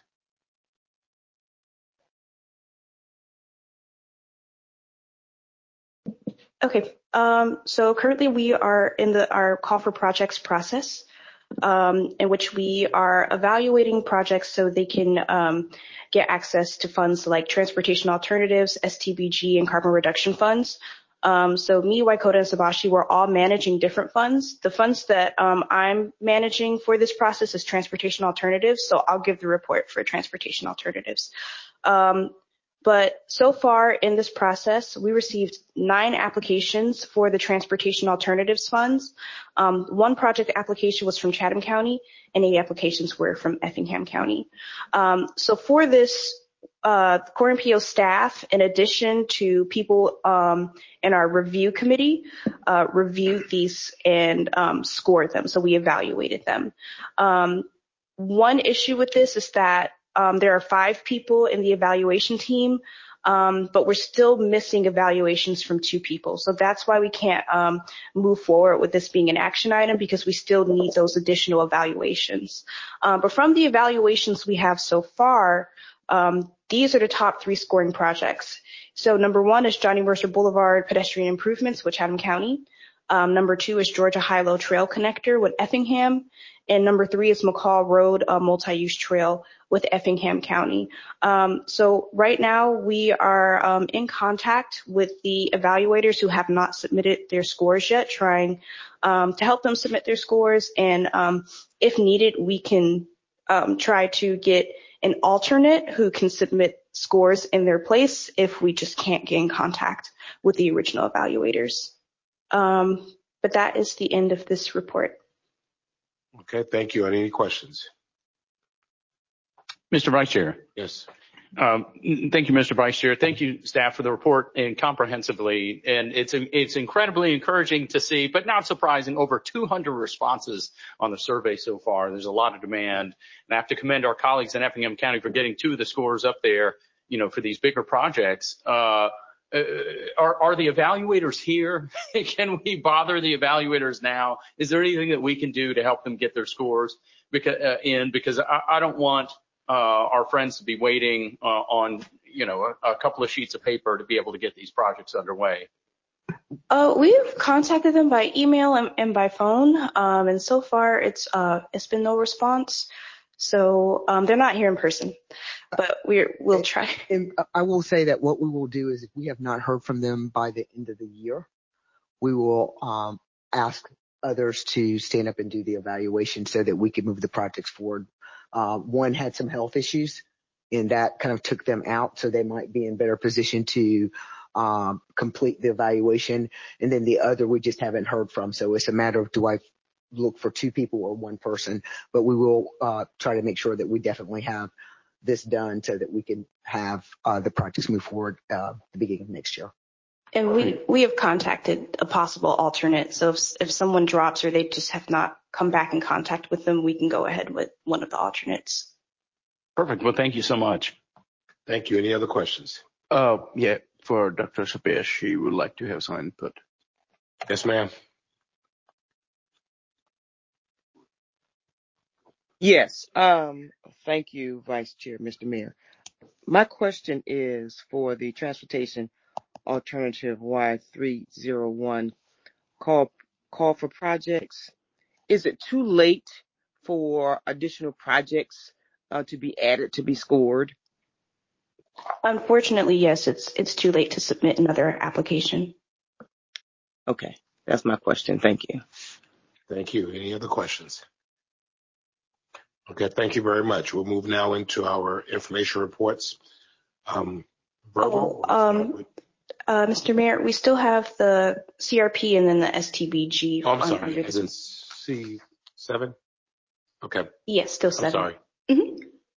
Okay, um, so currently we are in the our call for projects process, um, in which we are evaluating projects so they can um, get access to funds like transportation alternatives, S T B G, and carbon reduction funds. Um, so me, Waikoto, and Sabashi, we're all managing different funds. The funds that um, I'm managing for this process is transportation alternatives, so I'll give the report for transportation alternatives. Um, but so far in this process, we received nine applications for the transportation alternatives funds. Um, one project application was from Chatham County, and eight applications were from Effingham County. Um, so for this, Uh, Core M P O staff, in addition to people um, in our review committee, uh, reviewed these and um, scored them. So we evaluated them. Um, one issue with this is that um, there are five people in the evaluation team, Um, but we're still missing evaluations from two people. So that's why we can't um, move forward with this being an action item, because we still need those additional evaluations. Um, but from the evaluations we have so far, um, these are the top three scoring projects. So number one is Johnny Mercer Boulevard pedestrian improvements with Chatham County. Um, number two is Georgia High-Low Trail Connector with Effingham. And number three is McCall Road uh, multi-use trail with Effingham County. Um, so right now we are um, in contact with the evaluators who have not submitted their scores yet, trying um, to help them submit their scores. And um, if needed, we can um, try to get an alternate who can submit scores in their place if we just can't get in contact with the original evaluators. Um, but that is the end of this report. Okay, thank you. Any questions? Mister Vice Chair. Yes. Um, thank you, Mister Vice Chair. Thank you, staff, for the report and comprehensively. And it's it's incredibly encouraging to see, but not surprising, over two hundred responses on the survey so far. There's a lot of demand. And I have to commend our colleagues in Effingham County for getting two of the scores up there, you know, for these bigger projects. Uh, uh, are, are the evaluators here? Can we bother the evaluators now? Is there anything that we can do to help them get their scores because, uh, in? Because I, I don't want Uh, our friends to be waiting uh, on, you know, a, a couple of sheets of paper to be able to get these projects underway. Uh, we've contacted them by email and, and by phone, um, and so far it's uh, it's been no response. So um, they're not here in person, but we're we'll try. And I will say that what we will do is, if we have not heard from them by the end of the year, we will um, ask others to stand up and do the evaluation so that we can move the projects forward. Uh, one had some health issues, and that kind of took them out, so they might be in better position to um, complete the evaluation. And then the other we just haven't heard from, so it's a matter of, do I look for two people or one person? But we will uh, try to make sure that we definitely have this done so that we can have uh, the projects move forward uh, at the beginning of next year. And we, we have contacted a possible alternate. So if, if someone drops or they just have not come back in contact with them, we can go ahead with one of the alternates. Perfect. Well, thank you so much. Thank you. Any other questions? Uh, yeah, for Doctor Shapesh, she would like to have some input. Yes, ma'am. Yes. Um, thank you, Vice Chair, Mister Mayor. My question is for the Transportation Alternative Y three oh one call call for projects. Is it too late for additional projects uh, to be added to be scored? Unfortunately, yes, it's it's too late to submit another application. Okay, that's my question. Thank you. Thank you. Any other questions? Okay, thank you very much. We'll move now into our information reports. Um, Virgo, Oh, um, uh, Mister Mayor, we still have the C R P and then the S T B G. Oh, I'm on, sorry. under Is it C seven? Okay. Yes, still seven. I'm sorry. Mm-hmm.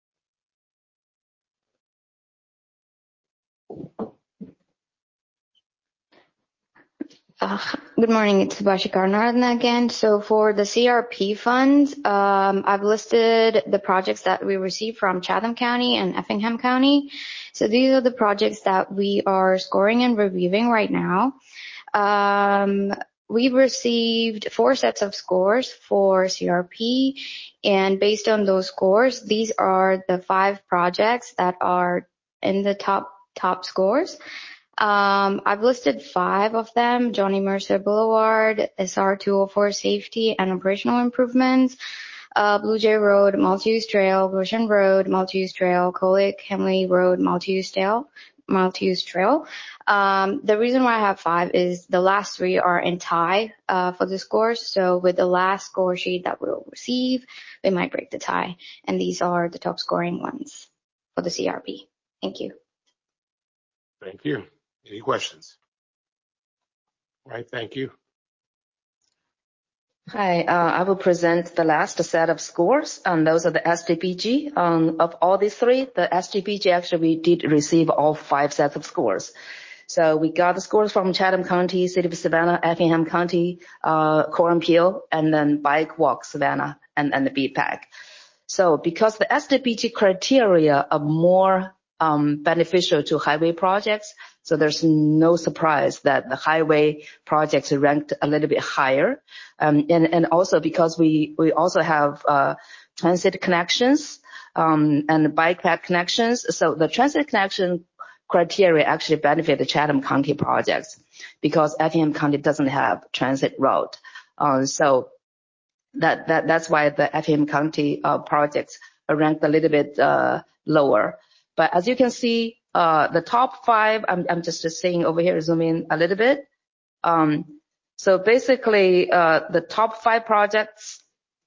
Uh, good morning, it's Subhashi Karnarthan again. So for the C R P funds, um, I've listed the projects that we received from Chatham County and Effingham County. So these are the projects that we are scoring and reviewing right now. Um, we've received four sets of scores for C R P, and based on those scores, these are the five projects that are in the top top scores. Um, I've listed five of them: Johnny Mercer Boulevard, S R two oh four safety and operational improvements, uh, Blue Jay Road, multi-use trail, Goshen Road, multi-use trail, Colic Henley Road, multi-use trail, multi-use trail. Um, the reason why I have five is the last three are in tie, uh, for the scores. So with the last score sheet that we'll receive, we might break the tie. And these are the top scoring ones for the C R P. Thank you. Thank you. Any questions? All right, thank you. Hi, uh, I will present the last set of scores, and those are the S D P G. Um, of all these three, the S D P G actually we did receive all five sets of scores. So we got the scores from Chatham County, City of Savannah, Effingham County, uh, Coram Peel, and then Bike Walk Savannah, and, and the B PAC. So because the S D P G criteria are more um, beneficial to highway projects. So there's no surprise that the highway projects are ranked a little bit higher. Um, and, and also because we, we also have, uh, transit connections, um, and bike path connections. So the transit connection criteria actually benefit the Chatham County projects because Effingham County doesn't have transit route. Uh, so that, that, that's why the Effingham County, uh, projects are ranked a little bit, uh, lower. But as you can see, uh, the top five, I'm, I'm just, just saying over here, zoom in a little bit. Um, so basically, uh, the top five projects,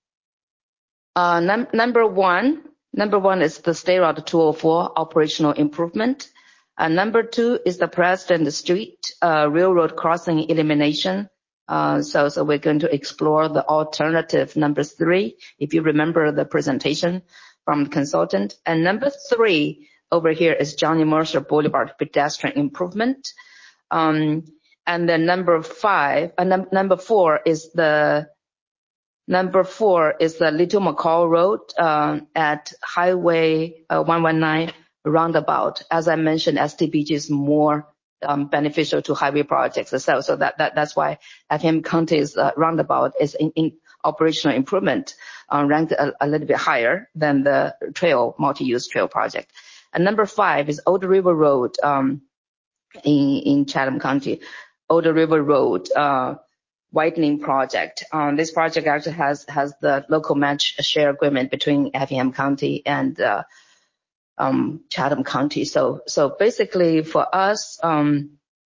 uh, num number one, number one is the State Route two oh four operational improvement. Uh, number two is the President Street, uh, railroad crossing elimination. Uh, so, so we're going to explore the alternative number three, if you remember the presentation from the consultant. And number three over here is Johnny Mercer Boulevard pedestrian improvement. Um, and then number five, uh, num number four is the, number four is the Little McCall Road, uh, at Highway uh, one one nine roundabout. As I mentioned, S T B G is more um, beneficial to highway projects. So, so that, that, that's why Effingham County's uh, roundabout is in, in operational improvement, uh, ranked a, a little bit higher than the trail, multi-use trail project. And number five is Old River Road, um, in, in Chatham County. Old River Road, uh, widening project. Um, this project actually has, has the local match share agreement between Effingham County and, uh, um, Chatham County. So, so basically for us, um,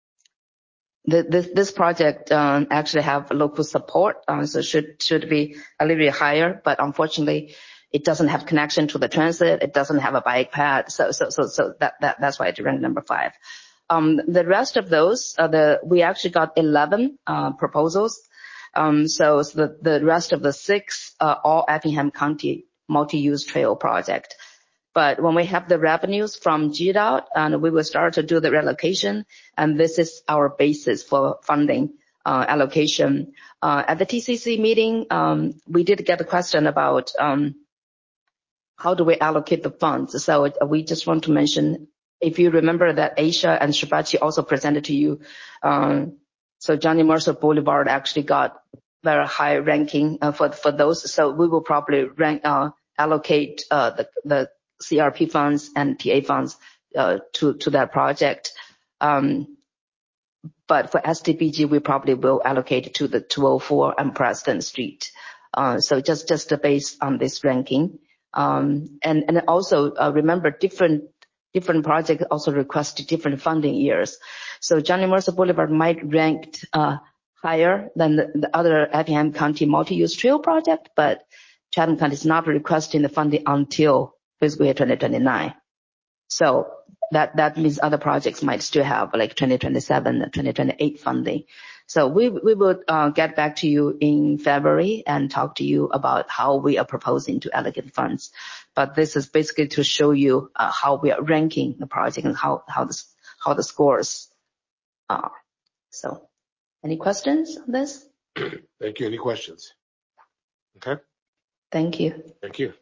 the, this, this project, um, actually have local support, uh, so should, should be a little bit higher, but unfortunately, it doesn't have connection to the transit. It doesn't have a bike path. So, so, so, so that, that, that's why it's ranked number five. Um, the rest of those, uh, the, we actually got eleven, uh, proposals. Um, so, so the, the rest of the six, uh, all Effingham County multi-use trail project. But when we have the revenues from G DOT, and we will start to do the relocation, and this is our basis for funding, uh, allocation. Uh, at the T C C meeting, um, we did get a question about, um, how do we allocate the funds? So we just want to mention, if you remember that Asia and Shibachi also presented to you, um, so Johnny Mercer Boulevard actually got very high ranking uh, for for those. So we will probably rank uh, allocate uh, the the C R P funds and T A funds uh, to to that project. Um, but for S T B G, we probably will allocate it to the two oh four and President Street. Uh, so just just based on this ranking. Um, and, and also, uh, remember different, different projects also request different funding years. So Johnny Mercer Boulevard might rank, uh, higher than the, the other Effingham County multi-use trail project, but Chatham County is not requesting the funding until fiscal year twenty twenty-nine. So that, that means other projects might still have like twenty twenty-seven and twenty twenty-eight funding. So we, we will uh, get back to you in February and talk to you about how we are proposing to allocate funds. But this is basically to show you uh, how we are ranking the project and how, how the, how the scores are. So any questions on this? Thank you. Any questions? Okay. Thank you. Thank you.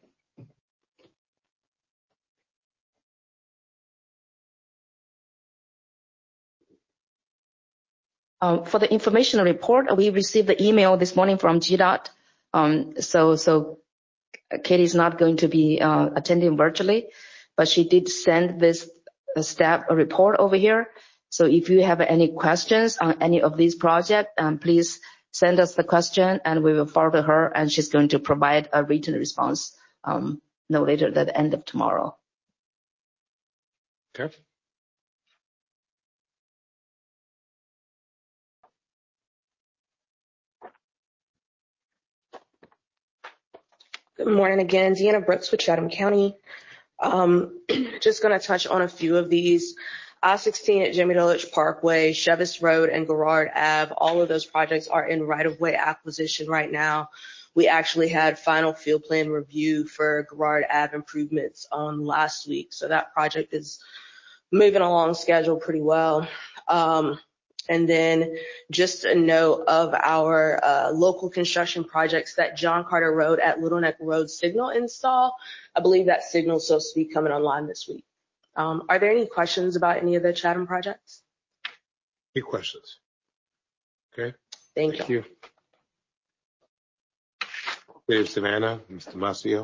Um, for the information report, we received the email this morning from G DOT. Um, so, so Katie is not going to be uh, attending virtually, but she did send this uh, staff report over here. So if you have any questions on any of these projects, um, please send us the question and we will forward to her, and she's going to provide a written response um, no later than the end of tomorrow. Okay. Good morning again. Deanna Brooks with Chatham County. Um, just going to touch on a few of these. I sixteen at Jimmy Dulwich Parkway, Chevis Road, and Garrard Avenue. All of those projects are in right-of-way acquisition right now. We actually had final field plan review for Garrard Avenue improvements on last week. So that project is moving along schedule pretty well. Um, And then just a note of our uh, local construction projects, that John Carter Road at Little Neck Road signal install. I believe that signal is supposed to be coming online this week. Um, are there any questions about any of the Chatham projects? Any questions? Okay. Thank, Thank you. you. City of Savannah, Mister Macio.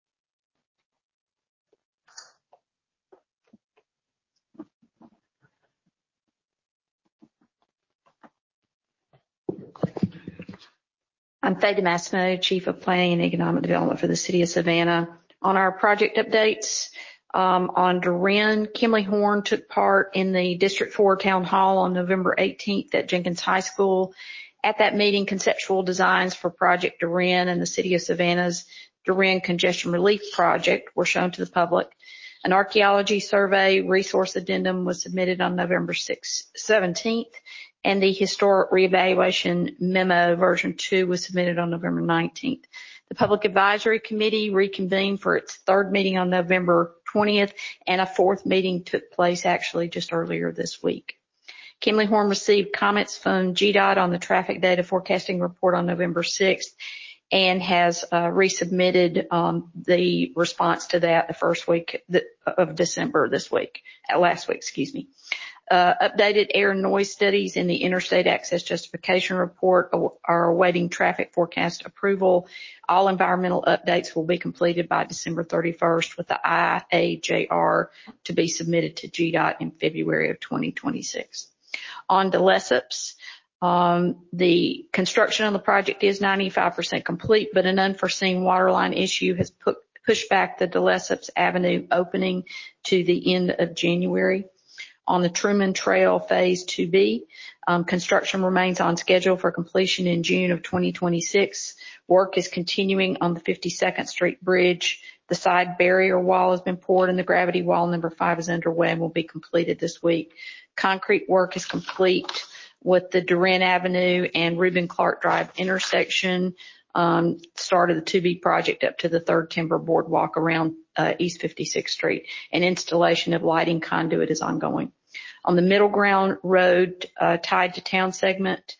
I'm Faye DeMassimo, Chief of Planning and Economic Development for the City of Savannah. On our project updates, um, on Duran, Kimley Horn took part in the District four Town Hall on November eighteenth at Jenkins High School. At that meeting, conceptual designs for Project Duran and the City of Savannah's Duran Congestion Relief Project were shown to the public. An archaeology survey resource addendum was submitted on November seventeenth. And the historic reevaluation memo version two was submitted on November nineteenth. The Public Advisory Committee reconvened for its third meeting on November twentieth, and a fourth meeting took place actually just earlier this week. Kimley Horn received comments from G DOT on the traffic data forecasting report on November sixth and has uh, resubmitted um, the response to that the first week of December this week, uh, last week, excuse me. Uh, updated air and noise studies in the Interstate Access Justification Report are awaiting traffic forecast approval. All environmental updates will be completed by December thirty-first with the I A J R to be submitted to G DOT in February of twenty twenty-six. On to Lesseps, um, the construction on the project is ninety-five percent complete, but an unforeseen waterline issue has put, pushed back the DeLesseps Avenue opening to the end of January. On the Truman Trail Phase two B, um, construction remains on schedule for completion in June of twenty twenty-six. Work is continuing on the fifty-second Street Bridge. The side barrier wall has been poured and the gravity wall number five is underway and will be completed this week. Concrete work is complete with the Duran Avenue and Reuben Clark Drive intersection. Um, start of the two B project up to the third timber boardwalk around uh, East fifty-sixth Street, and installation of lighting conduit is ongoing. On the Middle Ground Road uh, tied to town segment,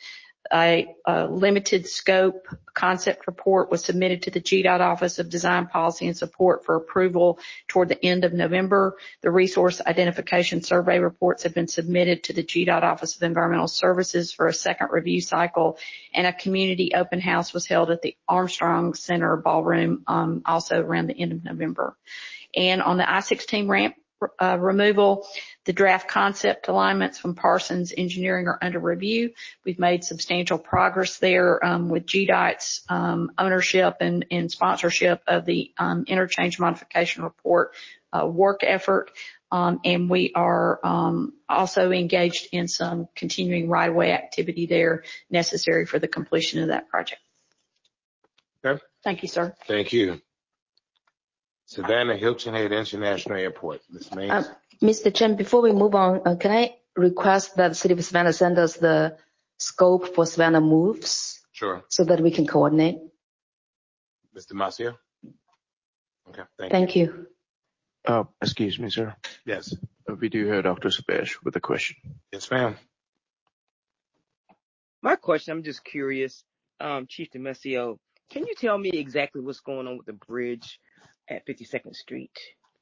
a, a limited scope concept report was submitted to the G DOT Office of Design Policy and Support for approval toward the end of November. The resource identification survey reports have been submitted to the G DOT Office of Environmental Services for a second review cycle, and a community open house was held at the Armstrong Center Ballroom um, also around the end of November. And on the I sixteen ramp uh, removal, the draft concept alignments from Parsons Engineering are under review. We've made substantial progress there um, with G DOT's um, ownership and, and sponsorship of the um, interchange modification report uh, work effort. Um, and we are um, also engaged in some continuing right-of-way activity there necessary for the completion of that project. Okay. Thank you, sir. Thank you. Savannah Hilton Head International Airport. Miz Mays. Uh, Mister Chen, before we move on, uh, can I request that the City of Savannah send us the scope for Savannah moves? Sure. So that we can coordinate. Mister Macio. Okay. Thank, Thank you. you. Uh, excuse me, sir. Yes. Uh, we do hear Doctor Sepesh with a question. Yes, ma'am. My question, I'm just curious, um, Chief DeMacio, can you tell me exactly what's going on with the bridge at fifty-second Street?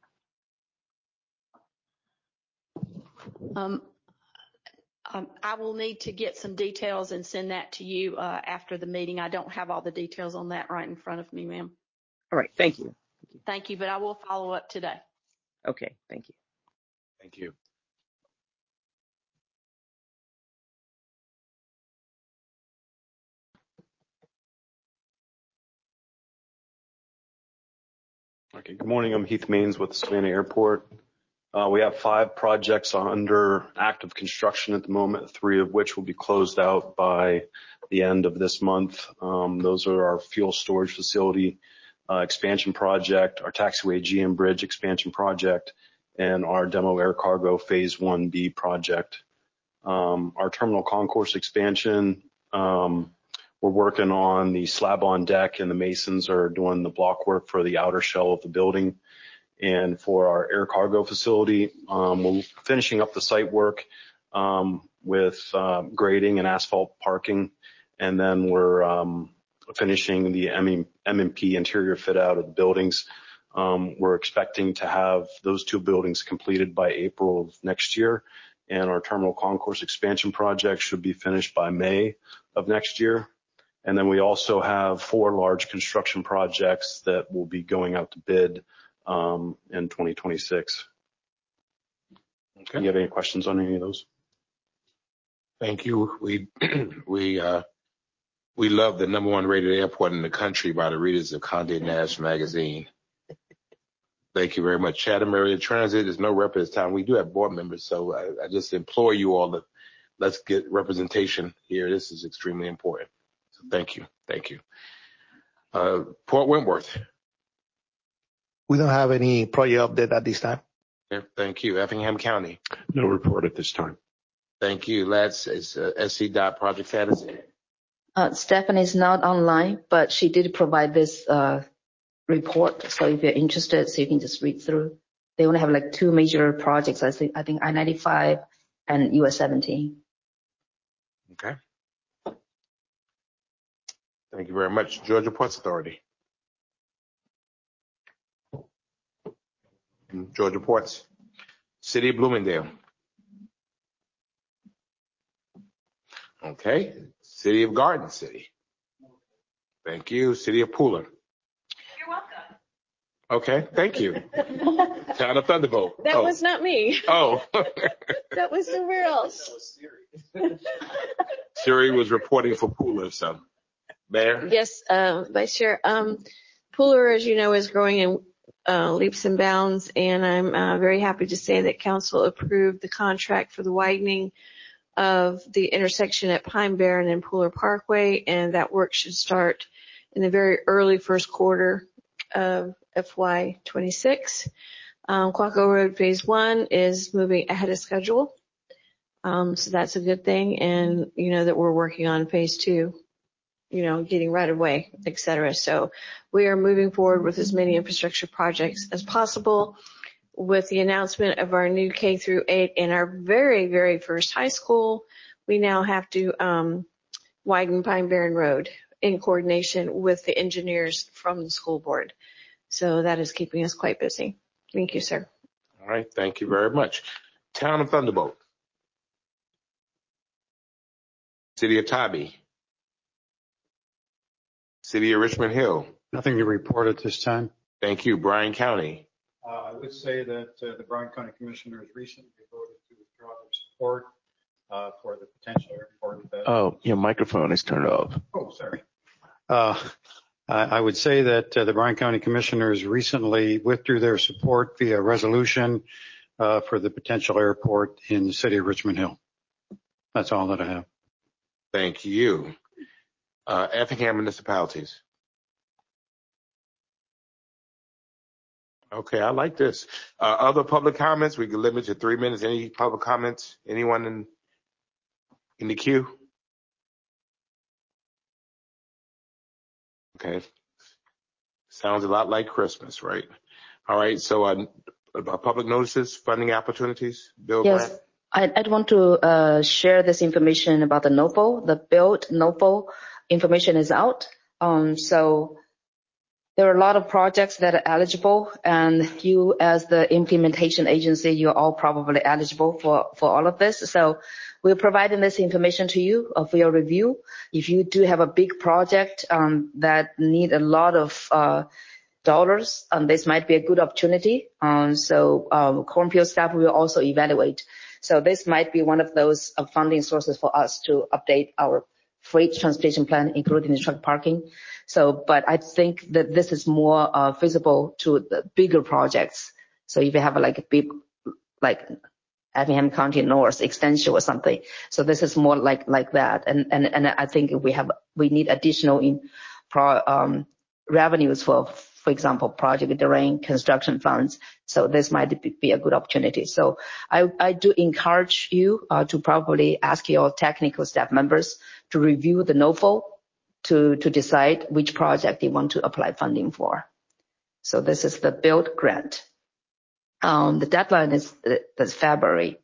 Um, um, I will need to get some details and send that to you uh, after the meeting. I don't have all the details on that right in front of me, ma'am. All right, thank you. Thank you. Thank you, but I will follow up today. Okay, thank you. Thank you. Okay, good morning. I'm Heath Maines with Savannah Airport. Uh, we have five projects under active construction at the moment, three of which will be closed out by the end of this month. Um, those are our fuel storage facility uh, expansion project, our taxiway G M Bridge expansion project, and our demo air cargo phase one B project. Um, our terminal concourse expansion, um, we're working on the slab on deck, and the masons are doing the block work for the outer shell of the building. And for our air cargo facility, um, we're finishing up the site work um, with uh, grading and asphalt parking. And then we're um, finishing the M M P interior fit out of the buildings. Um, we're expecting to have those two buildings completed by April of next year, and our terminal concourse expansion project should be finished by May of next year. And then we also have four large construction projects that will be going out to bid um, in twenty twenty-six. Okay. Do you have any questions on any of those? Thank you. We we uh, we love the number one rated airport in the country by the readers of Condé Nast magazine. Thank you very much. Chatham Area Transit is no rep at this time. We do have board members, so I, I just implore you all to let's get representation here. This is extremely important. So thank you. Thank you. Uh, Port Wentworth. We don't have any project update at this time. Yeah, thank you. Effingham County. No report at this time. Thank you. Let's is uh, S C dot project status. Uh, Stephanie is not online, but she did provide this uh, report. So if you're interested, so you can just read through. They only have like two major projects. I think I think I ninety-five and U S seventeen. Okay. Thank you very much. Georgia Ports Authority. Georgia Ports. City of Bloomingdale. Okay. City of Garden City. Thank you. City of Pooler. You're welcome. Okay. Thank you. Town of Thunderbolt. That oh. was not me. Oh. That was somewhere else. Siri was reporting for Pooler, so. Mayor? Yes, uh, Vice Chair. Um, Pooler, as you know, is growing in uh, leaps and bounds, and I'm uh, very happy to say that Council approved the contract for the widening of the intersection at Pine Barren and Pooler Parkway, and that work should start in the very early first quarter of F Y twenty-six. Um, Quaco Road Phase One is moving ahead of schedule, um, so that's a good thing, and you know that we're working on Phase Two. You know, getting right away, et cetera. So we are moving forward with as many infrastructure projects as possible. With the announcement of our new K through eight and our very, very first high school, we now have to um, widen Pine Barren Road in coordination with the engineers from the school board. So that is keeping us quite busy. Thank you, sir. All right. Thank you very much. Town of Thunderbolt. City of Tybee. City of Richmond Hill. Nothing to report at this time. Thank you. Bryan County. Uh, I would say that uh, the Bryan County Commissioners recently voted to withdraw their support uh, for the potential airport. That Oh, your microphone is turned off. Oh, sorry. Uh, I, I would say that uh, the Bryan County Commissioners recently withdrew their support via resolution uh, for the potential airport in the city of Richmond Hill. That's all that I have. Thank you. Uh, Effingham municipalities. Okay, I like this. Uh, other public comments, we can limit to three minutes. Any public comments? Anyone in in the queue? Okay. Sounds a lot like Christmas, right? All right, so uh, about public notices, funding opportunities, Bill Yes, Grant? I'd, I'd want to uh, share this information about the NOFO, the build NOFO information is out. Um, so there are a lot of projects that are eligible, and you as the implementation agency, you're all probably eligible for, for all of this. So we're providing this information to you uh, for your review. If you do have a big project um, that need a lot of uh, dollars, um, this might be a good opportunity. Um, so um, Cornpio staff will also evaluate. So this might be one of those uh, funding sources for us to update our freight transportation plan, including the truck parking. So, but I think that this is more uh, feasible to the bigger projects. So if you have like a big, like Effingham County North extension or something. So this is more like, like that. And, and, and I think we have, we need additional in pro, um, revenues for, for example, project during construction funds. So this might be a good opportunity. So I, I do encourage you uh, to probably ask your technical staff members to review the NOFO to, to decide which project you want to apply funding for. So this is the build grant. Um, the deadline is this February.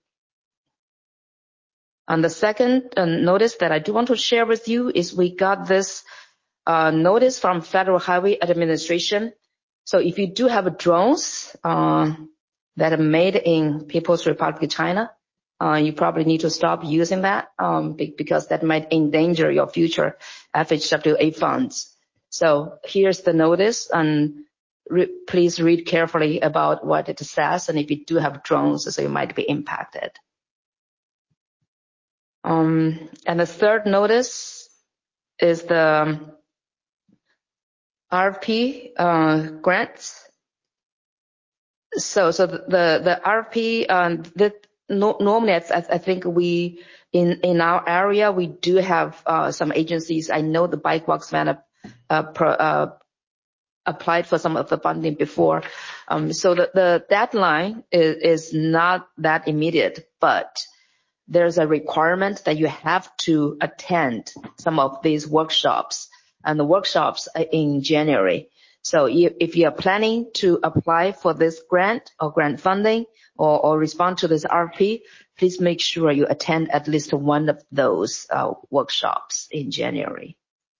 And the second uh, notice that I do want to share with you is we got this uh, notice from Federal Highway Administration. So if you do have drones uh, that are made in People's Republic of China, uh, you probably need to stop using that um, because that might endanger your future F H W A funds. So here's the notice, and re- please read carefully about what it says, and if you do have drones, so you might be impacted. Um, and the third notice is the R F P uh, grants. So, so the the R F P um, that no, normally I, I think we in in our area we do have uh, some agencies. I know the Bike Walk Savannah uh, pro, uh, applied for some of the funding before. Um, so the, the deadline is, is not that immediate, but there's a requirement that you have to attend some of these workshops, and the workshops are in January. So if you are planning to apply for this grant or grant funding or, or respond to this R F P, please make sure you attend at least one of those uh, workshops in January.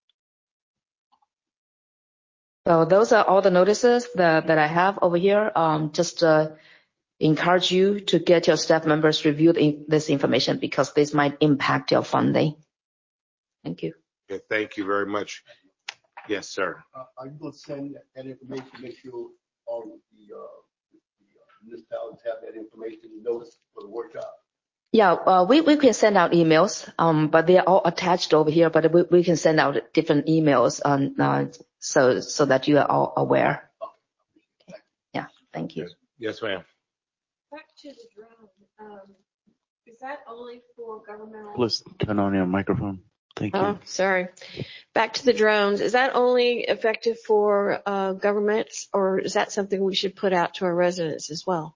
So those are all the notices that, that I have over here. Um, just uh, encourage you to get your staff members review the, this information because this might impact your funding. Thank you. Okay, thank you very much. Yes, sir. Uh, are you going to send that information, make sure all of the, uh, the municipalities have that information and notice for the workshop? Yeah, uh, we, we can send out emails, um, but they are all attached over here, but we, we can send out different emails on, uh, so, so that you are all aware. Okay. Yeah, thank you. Yes, yes ma'am. Back to the drone, um, is that only for governmental? Please turn on your microphone. Thank you. Oh, sorry. Back to the drones. Is that only effective for uh, governments, or is that something we should put out to our residents as well?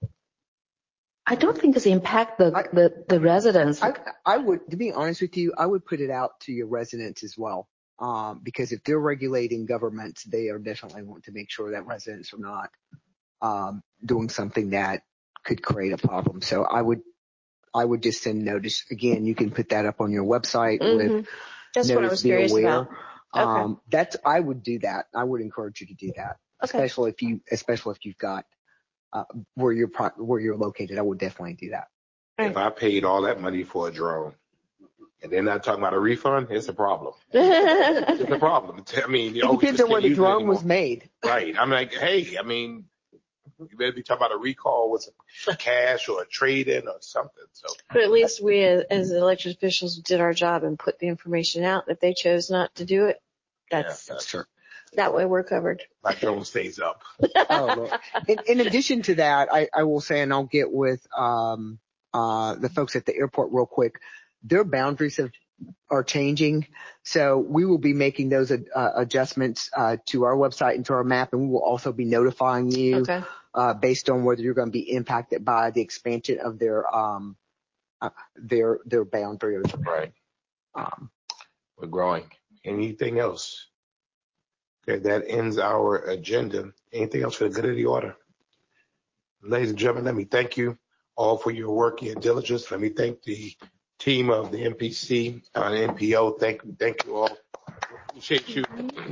I don't think it's impact the, I, the, the residents. I, I would, to be honest with you, I would put it out to your residents as well. Um, because if they're regulating governments, they are definitely want to make sure that residents are not, um, doing something that could create a problem. So I would, I would just send notice. Again, you can put that up on your website Mm-hmm. with That's what I was curious aware. about. Okay. Um, that's, I would do that. I would encourage you to do that, okay. especially if you, especially if you've got, uh, where you're, pro- where you're located. I would definitely do that. If I paid all that money for a drone and they're not talking about a refund, it's a problem. It's a problem. I mean, it depends on where the drone was made. Right. I'm like, hey, I mean, you better be talking about a recall with some cash or a trade-in or something. So, but at least we, as, as elected officials, did our job and put the information out. If they chose not to do it, that's, yeah, that's true. That way we're covered. My drone stays up. Oh, look. In, in addition to that, I, I will say, and I'll get with um, uh, the folks at the airport real quick. Their boundaries have, are changing, so we will be making those uh, adjustments uh, to our website and to our map, and we will also be notifying you okay. uh, based on whether you're going to be impacted by the expansion of their um, uh, their their boundaries. Right. Um, We're growing. Anything else? Okay, that ends our agenda. Anything else for the good of the order? Ladies and gentlemen, let me thank you all for your work and diligence. Let me thank the team of the M P C and N P O. Thank you, thank you all. Appreciate you.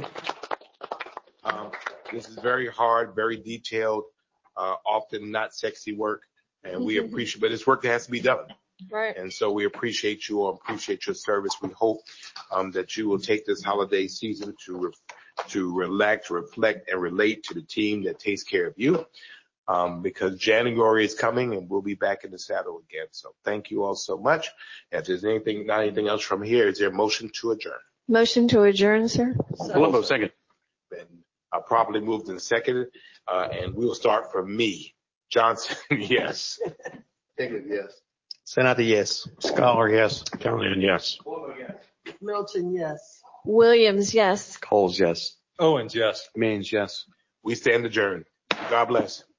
Um, this is very hard, very detailed, uh, often not sexy work, and we appreciate, but it's work that has to be done. Right. And so we appreciate you all, appreciate your service. We hope um, that you will take this holiday season to re- to relax, reflect, and relate to the team that takes care of you. Um, because January is coming and we'll be back in the saddle again. So thank you all so much. If there's anything, not anything else from here, is there a motion to adjourn? Motion to adjourn, sir. Colombo, second. Then I properly moved and seconded, uh, and we will start from me. Johnson, yes. Taylor, yes. Senator, yes. Scholar, yes. Callahan, yes. Milton, yes. Williams, yes. Coles, yes. Owens, yes. Means yes. We stand adjourned. God bless.